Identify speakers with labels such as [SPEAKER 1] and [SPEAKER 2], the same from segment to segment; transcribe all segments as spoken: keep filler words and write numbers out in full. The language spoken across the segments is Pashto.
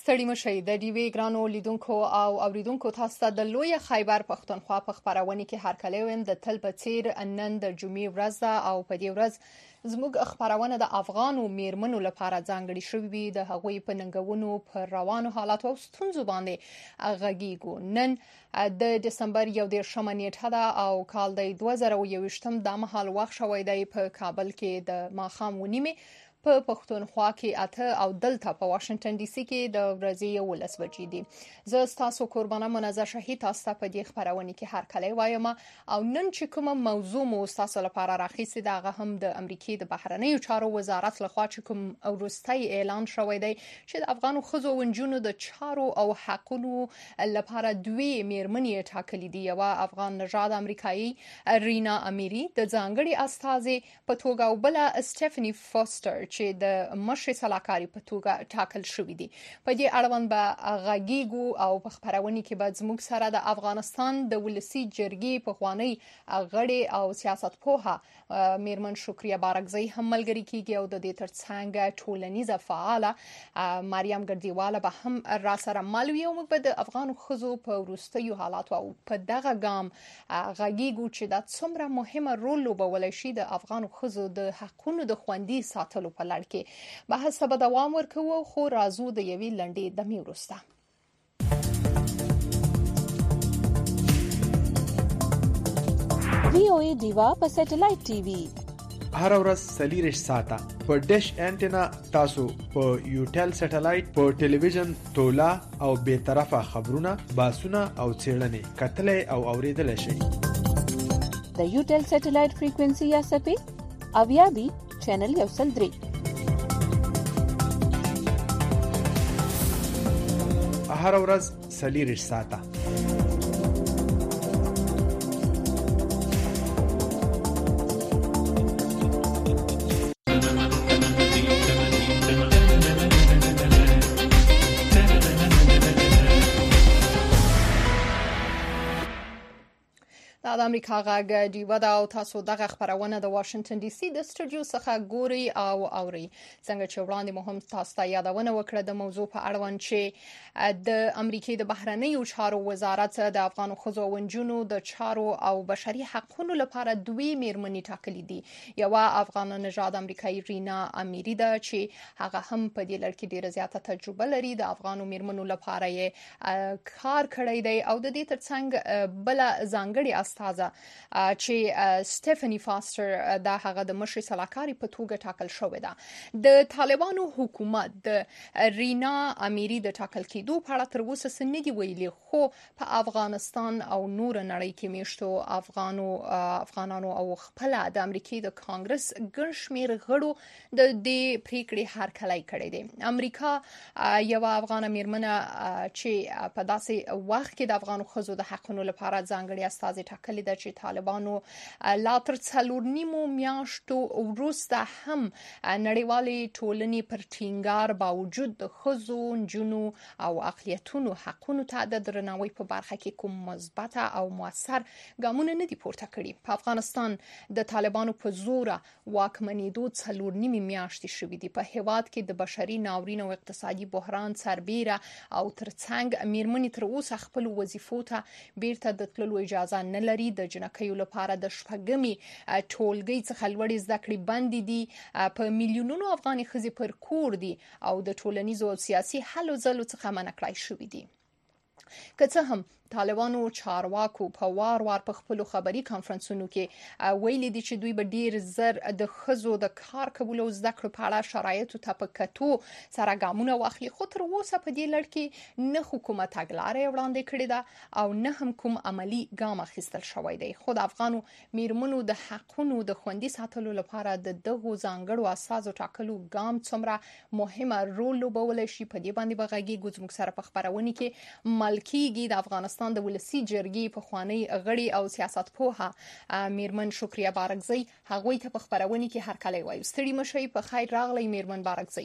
[SPEAKER 1] ستړي مشئ د ډیوی ګرانو لیدونکو او اوریدونکو تاسو ته د لوی خیبر پښتونخوا په خبرونه کې هرکلی ویم د تل په څیر نن د جمعې ورځ ده او په دې ورځ زموږ خبرونه د افغان او میرمنو لپاره ځانګړي شوي وي د هغوی په ننګونو پر روانو حالات او ستونزو باندې غږیږو. نن د دسمبر یو دیرشمه نیټه ده او کال د دوه زره او یوویشتم د مهال وخت شوی دی په کابل کې د ماښام ونیمه په پښتونخوا کې اته او دلته په واشنگټن ډي سي کې د ورځې یولس بجې دي. زه ستاسو قربانه منظر شهید تاسو په دې خبرونه کې هر کله وایم او نن چې کومه موضوع مو تاسو لپاره راخیسي دغه هم د امریکای د بهرنیو چارو وزارت لخوا چې کوم وروستي اعلان شوی دی چې د افغان خزو ونجونو د چارو او حقوقو لپاره دوی میرمنې ټاکلي دي. یو افغان نژاد امریکایي رینا امیری د ځانګړي استازي په توګه او بل سټيفني فوستر چې د مشر سلاکاري په توګه ټاکل شوې دي. په دې اړوند به غږیږو او په خبرونه کې به زموږ سره د افغانستان د ولسی جرګې په خوانی غړي او سیاست پوها میرمن شکریه بارکزی هم ملګری کیږي او د دې ترڅنګ ټولنیزه فعاله مریم ګردیواله به هم را سره مالوي او موږ به د افغان خزو په ورستیو حالات او په دغه ګام غږیږو چې دا څومره مهمه رول لوبولای شي د افغان خزو د حقوقو د خوندي ساتلو په لړ کې. بحث به دوام ورکوي خو رازو د یوې لنډې دمې وروسته.
[SPEAKER 2] وی او ای دیوا په سټلایټ ټي وي
[SPEAKER 3] هر ورځ سلیریش ساته په ډیش انټینا تاسو په یوټل سټلایټ په ټلویزیون تولا او به طرفه خبرونه باسونه او چیرلنې کتلې او اوریدل شي.
[SPEAKER 2] د یوټل سټلایټ فریکوئنسي یا سپی اویا بي چینل یو سل درې
[SPEAKER 3] هر ورځ سلیریش ساته.
[SPEAKER 1] د امریکا غږ ډیوا دا او تاسو دغه خبرونه د واشنگټن ډي سي د سټوډیو څخه ګوري او اوري. څنګه چې وړاندې مهم تاسو ته یادونه وکړه د موضوع په اړوند چې د امریکای د بهرنیو چارو وزارت د افغان خزو ونجونو د چارو او بشري حقوقو لپاره دوی میرمنې ټاکلي دي. یو افغان نژاد امریکایي رینا امیری ده چې هغه هم په دې لړ کې ډیره زیاته تجربه لري. د افغانو میرمنو لپاره یې کار کړی دی او د دې ترڅنګ بل ځانګړي استازه چې سټيفني فاستر دا هغه د مشر سلاکاري په توګه ټاکل شوې ده. د طالبانو حکومت د رینا امیری د ټاکل کېدو په اړه تر اوسه څه نه دی ویلي خو په افغانستان او نور نړۍ کې میشتو افغانو افغانانو او خپل د امریکای د کانګرس ګڼ شمېر غړو د دې پریکړې هرکلی کړی دی. امریکا یو افغان میرمنه چې په داسې وخت کې د افغانو خزو د حقوقو لپاره ځانګړي استازي ټاکلي ده چې طالبانو لا تر څلور نیمو میاشتو وروسته هم نړیوالې ټولنې پر ټینګار باوجود د خزو نجونو او اقلیتونو حقوقو ته د درناوي په برخه کې کوم مثبت او موثر ګامونه نه دي پورته کړي. په افغانستان د طالبانو په زور واکمنېدو څلور نیمه میاشتې شوې دي. په هیواد کې د بشري ناورین او اقتصادي بحران سربیره او ترڅنګ میرمنې تر اوسه خپل وظیفو ته بیرته د تللو اجازه نه لري. د جنکیو لپاره د شپږمې ټولګي څخه لوړې زده کړې بند دي. په میلیونونو افغاني ښځې پر کور دي او د ټولنیزو او سیاسي هلو ځلو څخه منع کړای شوې دي. که څه هم طالبانو چارواکو په وار وار په خپل خبري کانفرنسونو کې ویلي دي چې دوی به ډیر زر د خزو د کار کولو زده کړو په اړه شرایطو ته په کتو سره ګامونه واخلي خو تر اوسه په دې لړ کې نه حکومت اګلارې وړاندې کړې ده او نه هم کوم عملی ګام اخیستل شوی دی. خو د افغانو میرمنو د حقوقو د خوندي ساتلو لپاره د دغو ځانګړو اساسو ټاکلو ګام څومره مهمه رول لوبولای شي په دې باندې بغږی ګوزموږ سره په خبرونه کې ملکیږي د افغانستان د ولسی جرګې په خوانی غړي او سیاست پوها میرمن شکریه بارکزی هغوی ته په خبرونه کې هر کله وایي. ستړي مشئ په خیر راغلی میرمن بارکزی.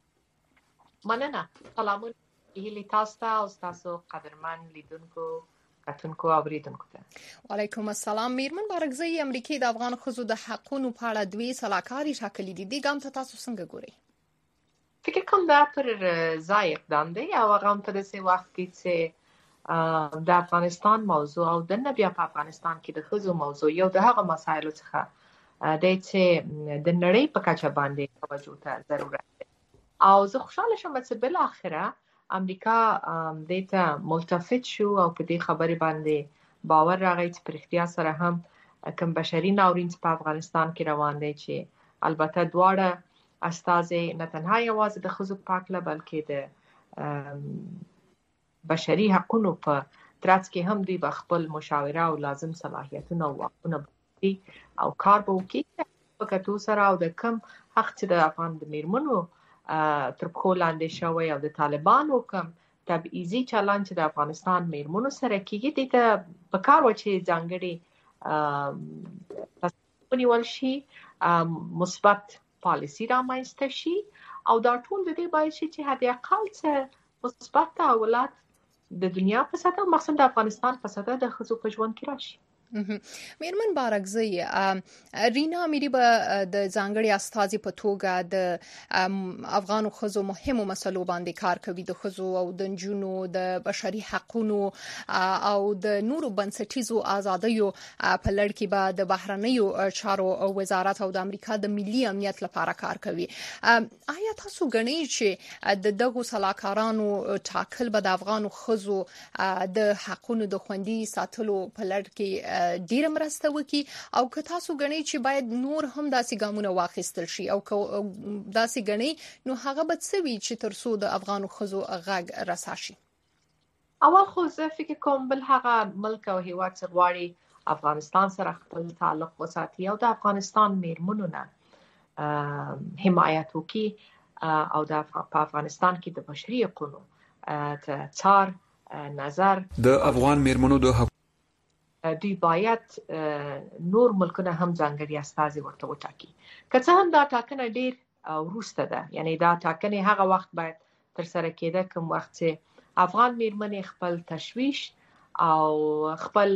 [SPEAKER 4] مننه. سلامونه هیلې تاسو ته او تاسو قدرمن لیدونکو کتونکو او اوریدونکو ته.
[SPEAKER 1] وعلیکم السلام. میرمن بارکزی امریکای د افغان خزو د حقوقو په اړه دوی سلاکاري ټاکلي دي. د ګام ته تاسو څنګه ګورئ؟
[SPEAKER 4] فکر کوم دا پر ځای اقدام دی او هغه هم په داسې وخت کې چې د افغانستان موضوع او د بیا په افغانستان کې د ښځو موضوع یو د هغه مسایلو څخه دی چې د نړۍ په کچه باندې توجه ته ضرورت دی او زه خوشاله شم چې بل اخره امریکا دې ته ملتفت شو او په دې خبرې باندې باور راغی چې په اختیار سره هم کوم بشري ناورین په افغانستان کې روان دی چې البته دواړه استازي نه تنها یوازې د ښځو په اړه بلکې د بشري حقوقو په ترڅ کې هم دوی خپل مشاوره او لازم صلاحیتونه او واکونه او کار به وکړي په کتو سره او د کم حق چې د افغان د میرمنو تر پښو لاندې شوی او د طالبانو کوم تبعیضي چلند چې د افغانستان میرمنو سره کیږي د ته په کار و چې ځانګړي ونیول شي مثبت پالیسی رامنځته شي او دا ټول د دې باعث شي چې حد اقل څه مثبت تحولات د دنیا په سطح مخصوصا د افغانستان په سطح د ښځو په ژوند کې راشي.
[SPEAKER 1] میرمن بارکزی رینا امیری به د ځانګړي استازي په توګه د افغان ښځو مهمو مسلو باندې کار کوي د ښځو او د نجونو د بشري حقوقو او د نورو بنسټیزو آزادیو په لړ کې به د بهرنیو چارو وزارت او د امریکا د ملي امنیت لپاره کار کوي. آیا تاسو ګڼئ چې د دغو سلاکارانو ټاکل به د افغان ښځو د حقوقو د خوندي ساتلو په لړ کې ډیر مرسته وکي او که تاسو غنئ چې باید نور هم داسې ګامونه واخیستل شي او که داسې غنئ نو هغه به څه وي چې ترڅو د افغان ښځو غږ رسا شي؟
[SPEAKER 4] اول خو زه فکر کوم بل هغه ملک او هیواد چې غواړي افغانستان سره خپل تعلق وساتي او د افغانستان میرمنو نه حمایت وکي او د افغانستان کې د بشري حقوقو څار نظر
[SPEAKER 5] د افغان میرمنو د
[SPEAKER 4] دوی باید نور ملکونه هم ځانګړي استازي ورته وټاکي. که څه هم دا ټاکنه ډیر وروسته ده، یعنی دا ټاکنه هغه وخت باید تر سره کېده کوم وخت چې افغان میرمنې خپل تشویش او خپل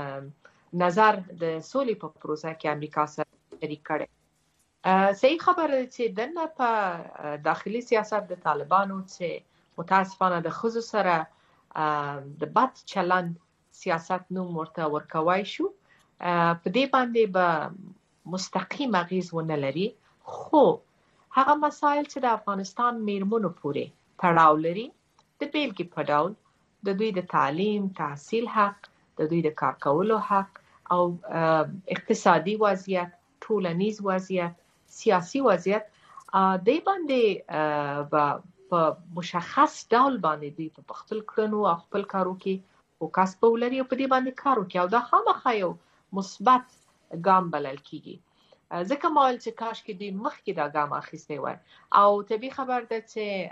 [SPEAKER 4] نظر د سولې په پروسه کې امریکا سره شریک کړي. صحیح خبره ده چې دنه په داخلي سیاست د طالبانو چې متاسفانه د ښځو سره د بد چلند سیاست نوم ورته ورکوای شو، په دې باندې به مستقیم اغیز ونه لري، خو هغه مسایل چې د افغانستان میرمنو پورې تړاو لري د بیلګې په ډول د دوی د تعلیم، تحصیل حق، د دوی د کار کولو حق او اقتصادي وضعیت، ټولنیز وضعیت، سیاسي وضعیت، د باندې په مشخص ډول باندې دوی په خپل کړنو او خپل کارو کې او کسب ولري او په دې باندې کار وکړي او دا خامخا یو مثبت ګام بلل کیږي. ځکه مال چې کاش کې دوی مخکې دا ګام اخیستی وای او طبیعي خبر ده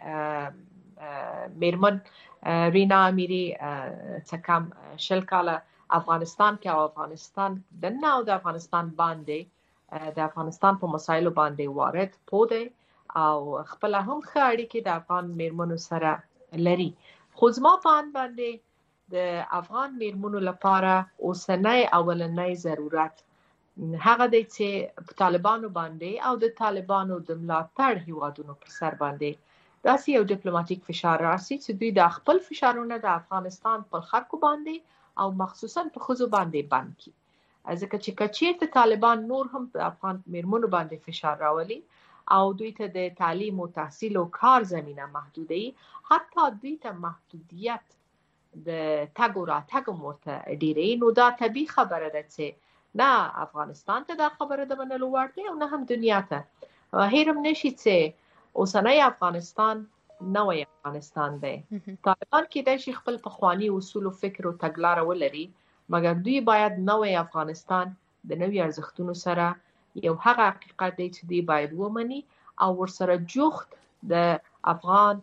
[SPEAKER 4] چې میرمن رینا امیری څه کم شل کاله افغانستان کې او افغانستان دنه او د افغانستان باندې د افغانستان په مسایلو باندې وارد پوه دی او خپل هم ښه اړیکې د افغان میرمنو سره لري. خو زما په اند باندې د افغان میرمنو لپاره اوسنۍ اولنۍ ضرورت هغه دی چې په طالبانو باندې او د طالبانو د ملاتړ هیوادونو پر سر باندې داسې یو ډیپلوماټیک فشار راسي چې دوی د خپل فشارونه د افغانستان پر خلکو باندې او مخصوصا په ښځو باندې بند کړي، ځکه چې کچیرته طالبان نور هم په افغان میرمنو باندې فشار راولي او دوی ته د تعلیم او تحصیل او کار زمينه محدودي، حتی دوی ته محدودیت د تګ او راتګ ورته ډیرې، نو دا طبیعي خبره ده چې نه افغانستان ته دا خبره د منلو وړ دی او نه هم دنیا ته. هیرم نشي چې اوسنۍ افغانستان نوې افغانستان دی. طالبان کې د شي خپل پخوانی اصول او فکر او تګلارې ولري، مګر دوی باید نوې افغانستان د نوې ارزښتونو سره یو هغه حقیقت دی چې دوی باید ومني او ورسره جوخت د افغان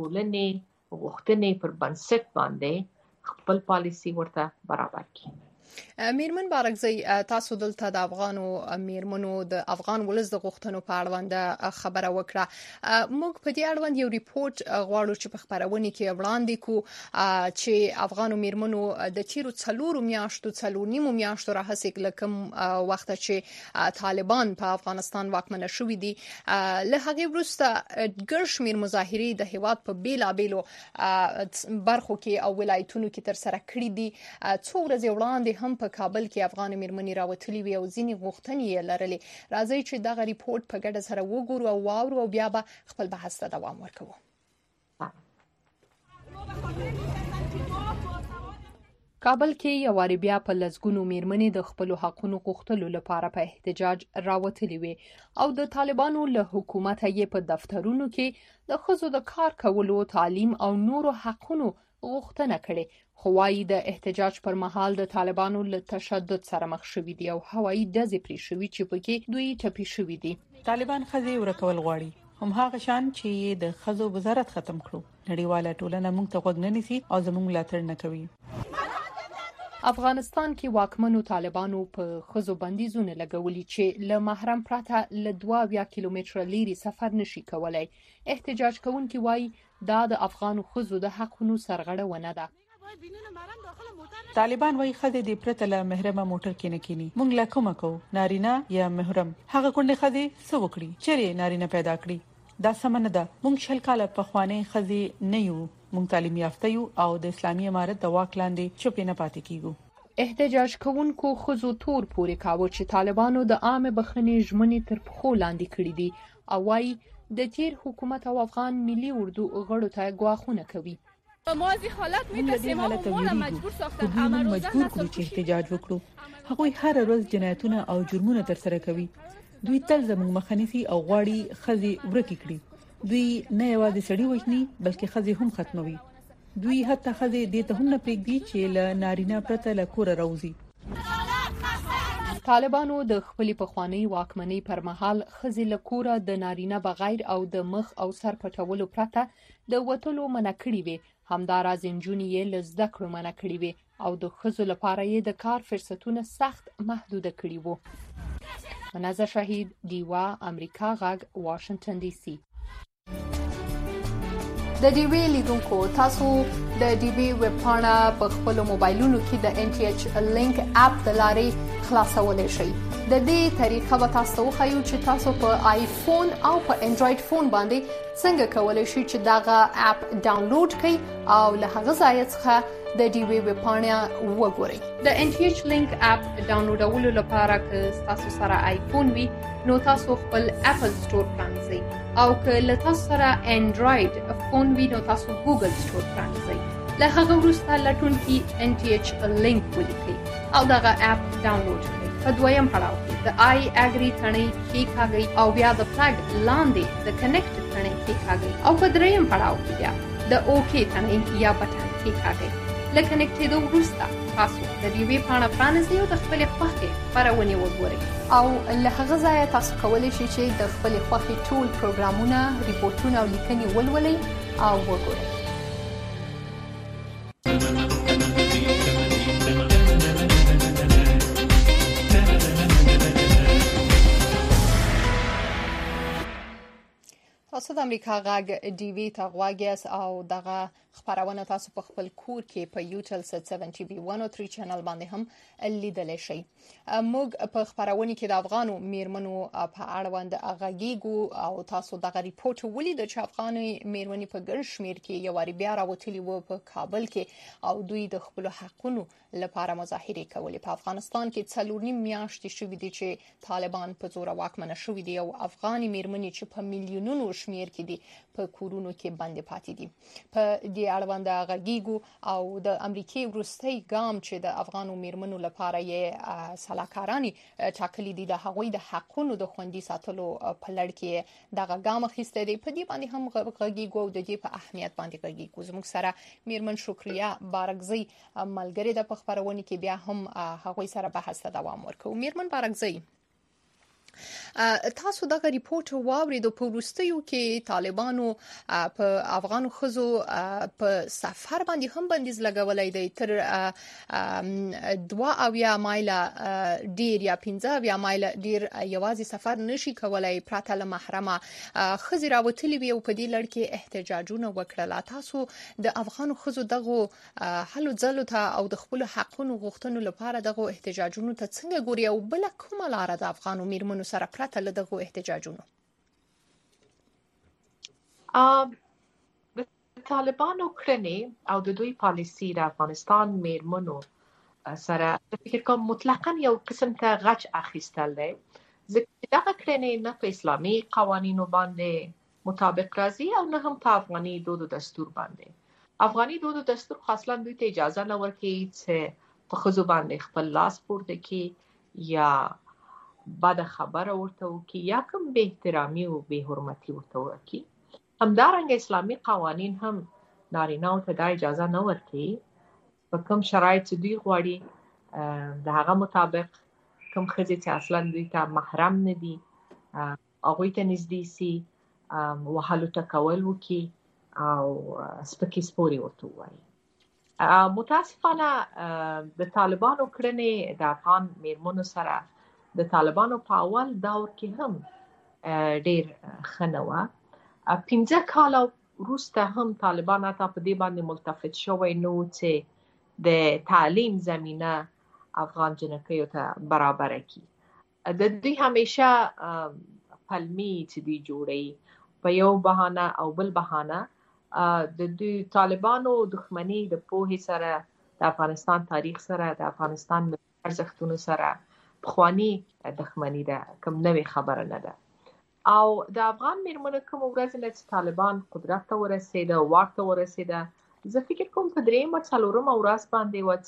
[SPEAKER 4] ټولنې غوښتنې پر بنسټ باندې خپل پالیسی ورته برابر کړي.
[SPEAKER 1] میرمن بارکزی تاسو دلته د افغانو میرمنو د افغان ولس د غوښتنو په اړوند خبره وکړه. موږ په دې اړوند یو ریپورت غواړو چې په خبرونه کې وړاندې کو چې افغانو میرمنو د تیرو څلورو میاشتو څلور نیمو میاشتو راهیسې لکم وخت چې طالبان په افغانستان واکمن شوي دي له هغه وروسته ګرش میر مظاهرې د هیواد په بیلابیلو برخو کې او ولایتونو کې تر سره کړې دي. څو ورځې وړاندې هم په کابل کې افغان میرمنې راوتلې وي او ځینې غوښتنې یې لرلې. راځي چې دغه ریپورت په ګډه سره وګورو او واورو او بیا به خپل بحث ته دوام ورکوو. کابل کې یو واری بیا په لزګونو میرمنې د خپل حقونو غوښتلو لپاره په احتجاج راوتلې وي او د طالبانو له حکومت یې په دفترونو کې د ښځو د کار کولو، تعلیم او نورو حقونو غوښتنه کړې. خو وايي د احتجاج پر مهال د طالبانو له تشدد سره مخ شوي دي او هوایي ډزې پرې شوي چې پکې دوی ټپي شوي دي.
[SPEAKER 5] طالبان ښځې ورکول غواړي، هم هغه شان چې د ښځو وزارت ختم کړو. نړیواله ټولنه موږ ته غوږ نه نیسي او زموږ ملاتړ نه کوي.
[SPEAKER 1] افغانستان کې واکمنو طالبانو په ښځو بندیزونه لګولي چې له محرم پرته له دوه اویا کیلومتره لیرې سفر نشي کولای. احتجاج کوونکي وايي دا د افغانو ښځو د حقونو سرغړونه ده.
[SPEAKER 5] طالبان وايي ښځې د پرته له محرمه موټر کې نه کینی. موږ لا کومه کو نارینه یا محرم هغه کونډه ښځې څه وکړي چې نارینه پیدا کړي. دا سم نه ده. موږ شل کاله په خوانې ښځې نه یو. موږ تعلیم یافته یو او د اسلامي امارت د واک لاندې چوپ نه پاتې کیږو.
[SPEAKER 1] احتجاج کوونکو ښځو تور پورې کاوه چې طالبانو د عام بخښنې ژمنې تر پخو لاندې کړې دي او وايي د تیر حکومت او افغان ملي اردو غړو ته ګواښونه کوي.
[SPEAKER 6] مازی حالت میترسیم ما را مجبور ساختن
[SPEAKER 5] همه مجبور کړو چې احتجاج وکړو. هغوی هر ورځ جنایتونه او جرمونه تر سره کوي. دوی تل زموږ مخه نیسي او غواړي ښځې ورکې کړي. دوی نه یوازې سړي وژني بلکې ښځې هم ختموي. دوی حتی ښځې دې ته هم نه پرېږدي چې له نارینه پرته له کوره راوځي.
[SPEAKER 1] طالبانو د خپلې پخوانۍ واکمنۍ پر مهال ښځې له کوره د نارینه بغیر او د مخ او سر پټولو پرته د وتلو منع کړې وي. همداراز نجونې یې له زده کړو منع کړې وي او د ښځو لپاره یې د کار فرصتونه سخت محدوده کړي وو. منازه شهید، ډیوا، امریکا غږ، واشنگټن ډي سي. د ډي وی لیدونکو تاسو د ډي وی ویب پاڼه په خپل موبایلونو کې د ان ټي ایچ لینک اپ د لارې خلاصولای شئ. د دې طریقه به تاسو ته وښایو چې تاسو په آیفون او په انډراید فون باندې څنګه کولای شئ چې دغه اپ ډاونلوډ کړئ او له هغه ځای څخه د ډي وی ویب پاڼه وګورئ. د ان ټي ایچ لینک اپ ډاونلوډولو لپاره که تاسو سره آیفون وي نو تاسو خپل اپل سٹور پرانځئ او که له تاسو سره انډراید فون وي نو تاسو ګوګل سٹور پرانځئ. له هغه وروسته لټون کې ان ټي ایچ لینک ولیکئ او دغه اپ ډاونلوډ کړئ. په دویم پړاو کې د آی اګری تڼۍ کېکاږئ او بیا د فلګ لاندې د کنیکټ تڼۍ کېکاږئ او په دریم پړاو کې بیا د اوکې تڼۍ یا بټن کېکاږئ. له کنیکټېدو وروسته تاسو د دې ویب پاڼه پرانیزئ او د خپلې خوښې خپرونې وګورئ او له هغه ځایه تاسو کولی شئ چې د خپلې خوښې ټول پروګرامونه، ریپورټونه او لیکنې ولولئ او وګورئ. تاسو د امریکا غږ ډي وی ته غوږ یاست او دغه خبرونه تاسو په خپل کور کې په یوټل سټ سبعه ټي وي مية وثلاثة چینل باندې هم لیدلی شئ. موږ په خبرونه کې د افغانو میرمنو په اړوند غږیږو او تاسو دغه ریپورت ولید چې افغاني میرمنې په ګڼ شمېر کې یو واری بیا راوتلي وو په کابل کې او دوی د خپل حقونو لپاره مظاهره کولې. په افغانستان کې څلور نیم میاشتې شوې دي چې طالبان په زور واکمن شوي دي او افغاني میرمنې چې په میلیونونو شمېر کې دي په کورونو کې بند پاتې دي. په دې اړوند غږیږو او د امریکای وروستي ګام چې د افغانو میرمنو لپاره یې سلاکارانی ټاکلي دي د هغوی د حقونو د خوندي ساتلو په لړ کې دغه ګام اخیسته دی. په دې باندې هم غږیږو او د دې په اهمیت باندې غږیږو. زموږ سره میرمن شکریا بارکزی ملګری د خبرونه کې بیا هم هغوی سره بحث ته دوام ورکوي. میرمن بارکزی، تاسو دغه ریپورت واوریدو په وروستیو کې طالبانو په افغانو خزو په سفر باندې هم بندیز لګولای دی تر دوه اویا مایله ډیر یا پنځه اویا مایله ډیر یوازې سفر نشي کولای پراته له محرمه خزي راوتلی وي او په دې لړ کې احتجاجونه وکړل. تاسو د افغانو خزو دغه حل ځلو ته او د خپل حقونو غوښتنو لپاره دغه احتجاجونو ته څنګه ګوري او بل کومه لار د افغانو میرمنو سره پرته له دغه احتجاجونو؟
[SPEAKER 4] د طالبانو کړنې او د دوی پالیسي د افغانستان میرمنو سره فکر کوم مطلقاً یو قسم ته غچ اخیستل دی، ځکه دغه کړنې نه په اسلامي قوانینو باندې مطابق راځي او نه هم په افغاني دود او دستور باندې. افغاني دود او دستور خاصلا دوی ته اجازه نه ورکوي چې په ښځو باندې خپل لاس پورته کړي یا بعد خبره ورته وکي یا کوم به احترامي او به حرمتي ورته وکي. همدارنګه اسلامي قوانين هم نارینه ته د اجازه نه ورکوي په کوم شرایط دوی غواړي د هغه مطابق کوم ښځې چې اصلا دوی ته محرم نه دي هغوی ته نږدې سي وهلو ټکول وکي او سپکې سپورې ورته ووایي. متاسفانه د طالبانو کړنې د افغان میرمنو سره د طالبانو په اول دور کې هم ډیر ښه نه وه. پنځه کاله وروسته هم طالبان حتی په دې باندې ملتفت شوی نه و چې د تعلیم زمینه افغان جنکیو ته برابره کړي. د دوی همیشه پلمې چې دوی جوړوي په یو بهانه او بل بهانه د دوی طالبانو دښمني د پوهې سره د افغانستان تاریخ سره د افغانستان ارزښتونو سره پخوانی دښمنی ده، کوم نوې خبره نه ده. او د افغان میرمنو کوم ورځ نه چې طالبان قدرت ته ورسېده او واک ته ورسېده، زه فکر کوم په درېیمه څلورمه ورځ باندې و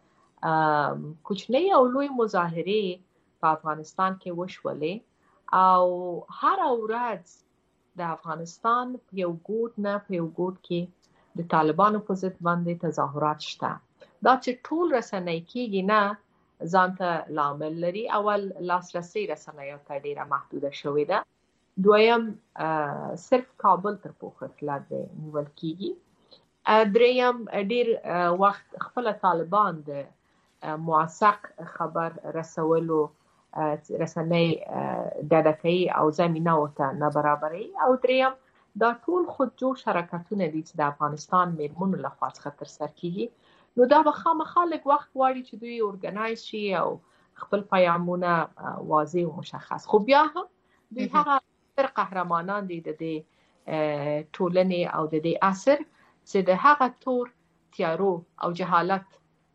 [SPEAKER 4] چې کوچنۍ او لوی مظاهرې په افغانستان کې وشولې او هر ورځ د افغانستان په یو ګوټ نه په یو ګوټ کې د طالبانو په ضد باندې تظاهرات شته. دا چې ټول رسنۍ کېږي نه ځانته لامل لري. اول لاسرسي رسنیو ته ډیره محدوده شوې ده، دویم صرف کابل تر پوښښ لاندې نیول کېږي، دریم ډیر وخت خپل طالبان د موثق خبر رسولو رسنۍ ډډه کوي او زمینه ورته نه برابروي، او دریم دا ټول خودجوش حرکتونه دي چې د افغانستان میرمنو لخوا څخه ترسره کېږي. نو دا به خامخا لږ وخت غواړي چې دوی اورګنایز شي او خپل پیغامونه واضح او مشخص. خو بیا هم دوی هغه تر قهرمانان دي د دې ټولنې او د دې عصر چې د هغه تور تیارو او جهالت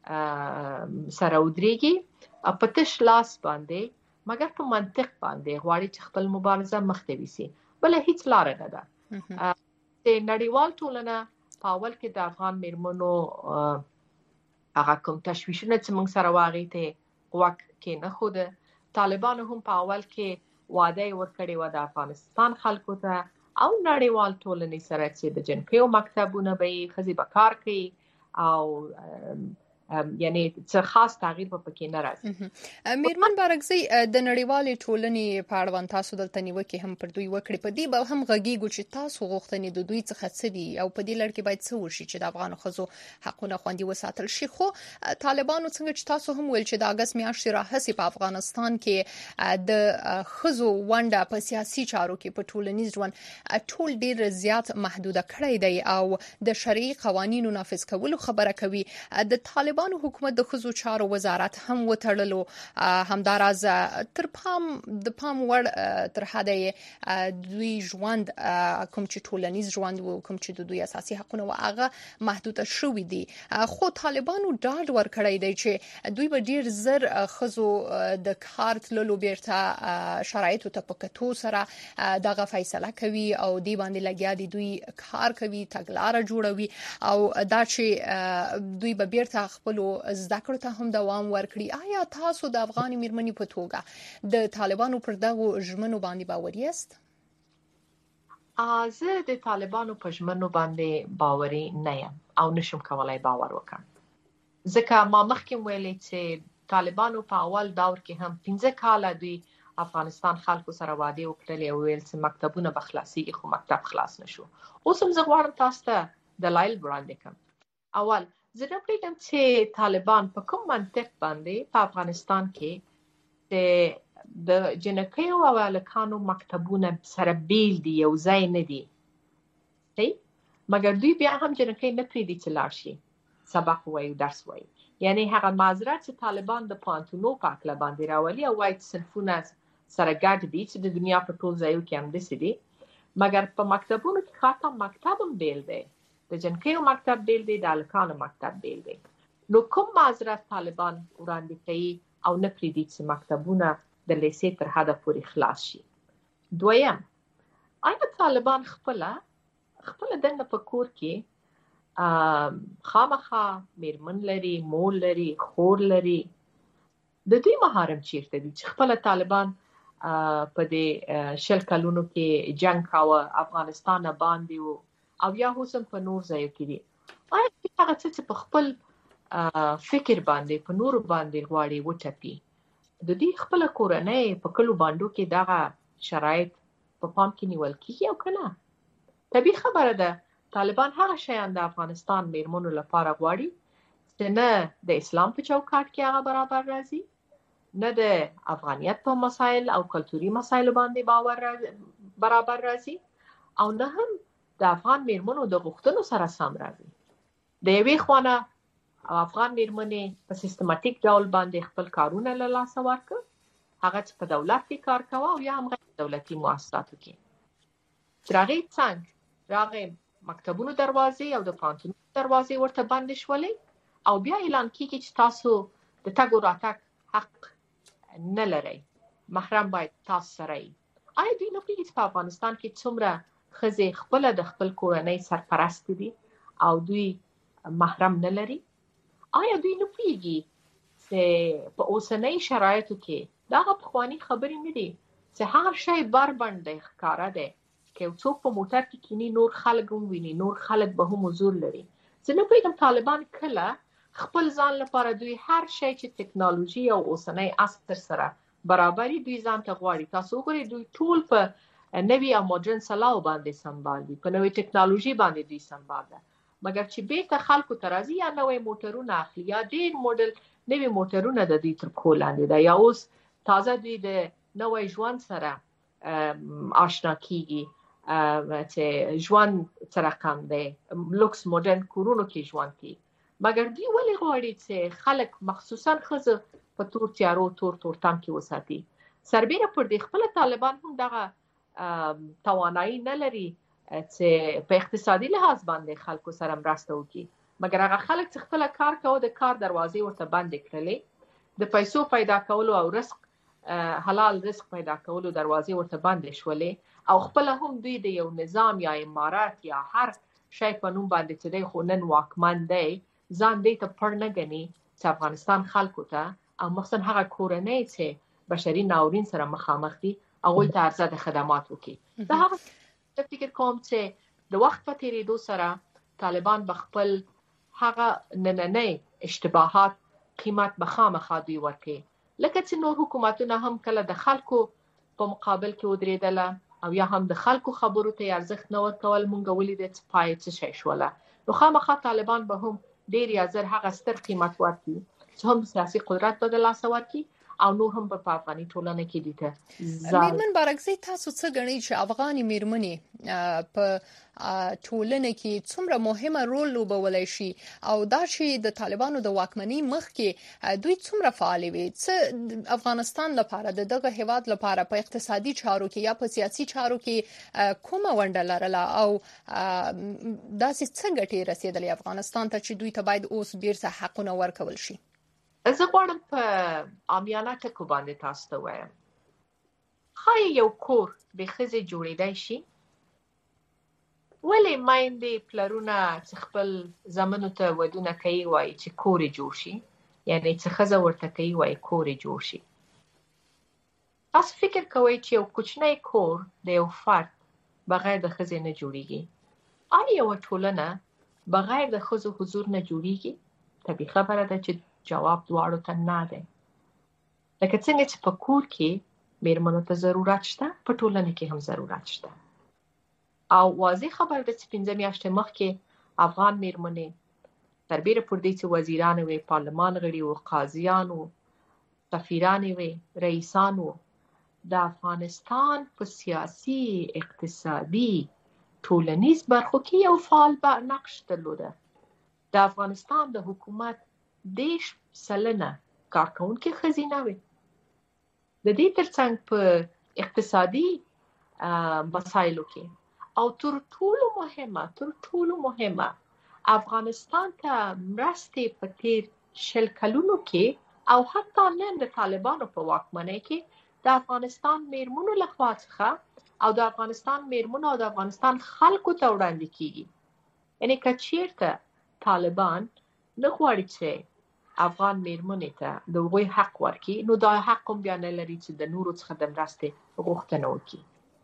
[SPEAKER 4] سره ودرېږي په تش لاس باندې مګر په منطق باندې غواړي چې خپل مبارزه مخته ویسي. بل هیڅ لار نه ده. د نړیوال ټولنه په اول کې د افغان میرمنو هغه کوم تشویشونه چې موږ سره واغې ته غوږ کې نه خوده. طالبانو هم په اول کې وعده ورکړې و د افغانستان خلکو ته او نړیوال ټولنې سره چې د جنکیو مکتبونه به یې ښځې به کار کوي او یعنی څه خاص تغییر په پکې نه راځي.
[SPEAKER 1] میرمن بارکزی د نړیوالې ټولنې په اړوند تاسو دلته نیوکې هم پر دوی وکړې، په دې به هم غږیږو چې تاسو غوښتنې د دوی څخه څه دي او په دې لړ کې باید څه وشي چې د افغانو ښځو حقونه خوندي وساتل شي. خو طالبانو څنګه چې تاسو هم ویل چې د اګست میاشتې راهیسې په افغانستان کې د ښځو ونډه په سیاسي چارو کې په ټولنیز ژوند ټول ډیر زیات محدوده کړی دی او د شرعي قوانینو نافذ کولو خبره کوي. د طالبانو حکومت د ښځو چارو وزارت هم وتړلو، همداراز تر پام د پام وړ تر حده دوی ژوند کوم چې ټولنیز ژوند و کوم چې د دوی اساسي حقونه و هغه محدود شوي دي. خو طالبانو ډاډ ورکړی دی چې دوی به ډیر زر ښځو د کار تللو بیرته شرایطو ته په کتو سره دغه فیصله کوي او دی باندې لګیا دي دوی کار کوي، تګلاره جوړوي او دا چې دوی به بیرته خپل زده کړو ته هم دوام ورکړي. آیا تاسو د افغان میرمنې په توګه د طالبانو پر دغه ژمنو باندې باوري یاست؟
[SPEAKER 4] زه د طالبانو په ژمنو باندې باوري نه یم او نشم کولای باور وکړم، ځکه ما مخکې ویلې چې طالبانو په اول دور کې هم پنځه کاله دوی افغانستان خلکو سره وعده وکړلې او ویل چې مکتبونه به خلاصيږي خو مکتب خلاص نشو. اوس هم زه غواړم تاسو ته دلایل وړاندې کړم. اول زه نه پوهیږم چې طالبان په کوم منطق باندې په افغانستان کې د د جنکیو او هلکانو مکتبونه سره بیل دي، یو ځای نه دي، مګر دوی بیا هم جنکۍ نه پرېږدي چې لاړ شي سبق ووایي درس ووایي. یعنی هغه معذرت چې طالبان د پوهنتونو په هکله باندې راولي او وایي چې صنفونه سره ګډ دي چې د دنیا په ټول ځایو کې همداسې دي، مګر په مکتبونو کې خاصه مکتب هم بیل دی، د جنکیو مکتب بیل دی، د هلکانو مکتب بیل دی. نو کوم معذرت طالبان وړاندې کوي او نه پرېږدي چې مکتبونه د لیسې تر حده پورې خلاص شي؟ دویم، آیا طالبان خپله خپل دنه په کور کې خامخا میرمن لري، مور لري، خور لري؟ د دوی محارم چیرته دي چې خپل طالبان په دې شل کلونو کې جنگ کاوه، افغانستان باندې او یا اوس هم په نور ځایو کې دي؟ آیا هغه څه چې په خپل فکر باندې په نور باندې غواړي وټپي، د دې خپل کورنۍ په کلو باندې کې دغه شرایط په پام کې نیول کیږي او کنه؟ طبیعي خبره ده طالبان هغه شیان د افغانستان میرمنو لپاره غواړي چې نه د اسلام په چوکاټ کې هغه برابر راځي، نه د افغانیت په مسایل او کلتوري مسایل باندې باور برابر راځي، او نه هم د افغان میرمنو د غوښتنو سره سم راځي. د یوې خوانه افغان میرمنې په سیستماتیک ډول باندې خپل کارونه له لاسه ورکړ، هغه چې په دولت کې کار کوه او یا هم غیر دولتي مؤسساتو کې. تر هغې څنګ راغی مکتبونو دروازې او د پوهنتونونو دروازې ورته بندې شولې او بیا اعلان کیږي چې تاسو د تګ او راتګ حق نه لرئ، محرم باید تاسو سره وي. آیا دوی نه پوهېږي چې په افغانستان کې څومره ښځې خپله د خپل کورنۍ سرپرست دي او دوی محرم نه لري؟ آیا دوی نه پوهېږي چې په اوسنۍ شرایطو کې دا هغه پخواني خبرې نه دي چې هر شی بربند دی، ښکاره دی، که څوک په موټر کې کینی نور خلک هم ویني، نور خلک به هم حضور لري. زه نه پوهېږم طالبان کله خپل ځان لپاره دوی هر شی چې ټکنالوژي او اوسنۍ عصر سره برابري دوی ځان ته غواړي. تاسو وګورئ دوی ټول په نوي او ماډرن سلاو باندې سمبال دي، په نوې ټکنالوژي باندې دوی سمبال ده، مګر چې بیرته خلکو ته راځي یا نوې موټرونه اخلي یا ډېر موډل نوي موټرونه د دوی تر پښو لاندې ده، یا اوس تازه دوی د نوې ژوند سره آشنا کیږي چې ژوند څه رقم دی، لوکس ماډرن کورونو کې ژوند کوي، مګر دوی ولې غواړي چې خلک مخصوصا ښځې په تور تیارو تور تورتم کې وساتي؟ سربیره پر دې خپل طالبان هم دغه توانایي نه لري چې په اقتصادي لحاظ باندې خلکو سره مرسته وکړي، مګر هغه خلک چې خپل کار کوي د کار دروازې ورته بندې کړلې، د پیسو پیدا کولو او رزق حلال رزق پیدا کولو دروازې ورته بندې شولې، او خپل هم دوی د یو نظام یا امارات یا هر شی په نوم باندې چې دی خو نن واکمن دی ځان دې ته پړ نه ګڼي چې افغانستان خلکو ته او مخصوصا هغه کورنۍ چې بشري ناورین سره مخامخ دي هغوی ته ارزښت خدمات وکړي. دا هغه فکر کوم چې د وخت په تېرېدو سره طالبان به خپل هغه نننۍ اشتباهات قیمت به خامخا دوی ورکړي، لکه چې نور حکومتونه هم کله د خلکو په مقابل کې ودرېدله او یا هم د خلکو خبرو ته ارزښت نه ورکول، مونږ ولیدل چې پای څه شی شوله. نو خامخا طالبان به هم ډېر یا زر هغه ستر قیمت ورکړي چې هم سیاسي قدرت به د لاسه ورکړي او نور هم په افغاني ټولنه کې دي ته
[SPEAKER 1] میرمن بارکزی. تاسو څه ګڼئ چې افغاني میرمنې په ټولنه کې څومره مهمه رول لوبولی شي او دا چې د طالبانو د واکمنۍ مخکې دوی څومره فعالې وي، څه افغانستان لپاره د دغه هیواد لپاره په اقتصادي چارو کې یا په سیاسي چارو کې کومه ونډه لرله او داسې څه ګټې رسېدلې افغانستان ته چې دوی ته باید اوس بیرته حقونه ورکول شي؟
[SPEAKER 4] زه غواړم په عامیانه ټکو باندې تاسو ته وایم، ښایي یو کور بې ښځې جوړېدی شي، ولې میندې پلرونه چې خپل زامنو ته ودونه کوي وایي چې کور یې جوړ شي، یعنې چې ښځه ورته کوي وایي کور یې جوړ شي. تاسو فکر کوئ چې یو کوچنی کور د یو فرد بغیر د ښځې نه جوړېږي؟ آیا یوه ټولنه بغیر د ښځو حضور نه جوړېږي؟ طبیعي خبره ده چې جواب دواړو ته نه دی. لکه څنګه چې په کور کې میرمنو ته ضرورت شته، په ټولنه کې هم ضرورت شته. او واضح خبر ده چې پنځه میاشتې مخکې افغان میرمنې تربیره پر دې چې وزیران وي، پارلمان غړي او قاضیان او سفیران وي، رئیسان وو، د افغانستان په سیاسي، اقتصادي، ټولنیز برخو کې یو فعال نقش درلوده. د افغانستان د حکومت دیش سلنه کارکونکي ښځینه وي. د دې ترڅنګ په اقتصادي مسایلو کې او تر ټولو مهمه تر ټولو مهمه افغانستان ته مرستې په تیر شل کلونو کې او حتی نن د طالبانو په واکمنۍ کې د افغانستان میرمنو لخوا څخه او د افغانستان میرمنو او د افغانستان خلکو ته وړاندې کیږي. یعنی که چیرته طالبان نه غواړي چې افغان میرمنې ته د هغوی حق ورکړي، نو دا حق هم بیا نه لري چې د نورو څخه د مرستې غوښتنه وکړي.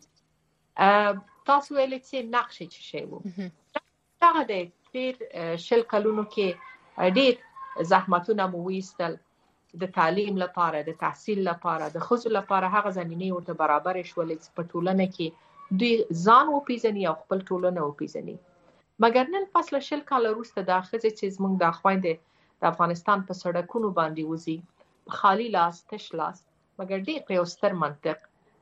[SPEAKER 4] تاسو ویلې چې نقش یې څه شی و. هغه د تیر شل کلونو کې ډېر زحمتونه مو وایستل د تعلیم لپاره، د تحصیل لپاره، د ښځو لپاره هغه زمینې ورته برابر شولې چې په ټولنه کې دوی ځان وپیژني او خپل ټولنه وپیژني. مګر نن پس له شل کاله وروسته دا ښځې چې زموږ د خویندې د افغانستان په سړکونو باندې وځي خالی لاس، تش لاس، مګر ډېر په یو ستر منطق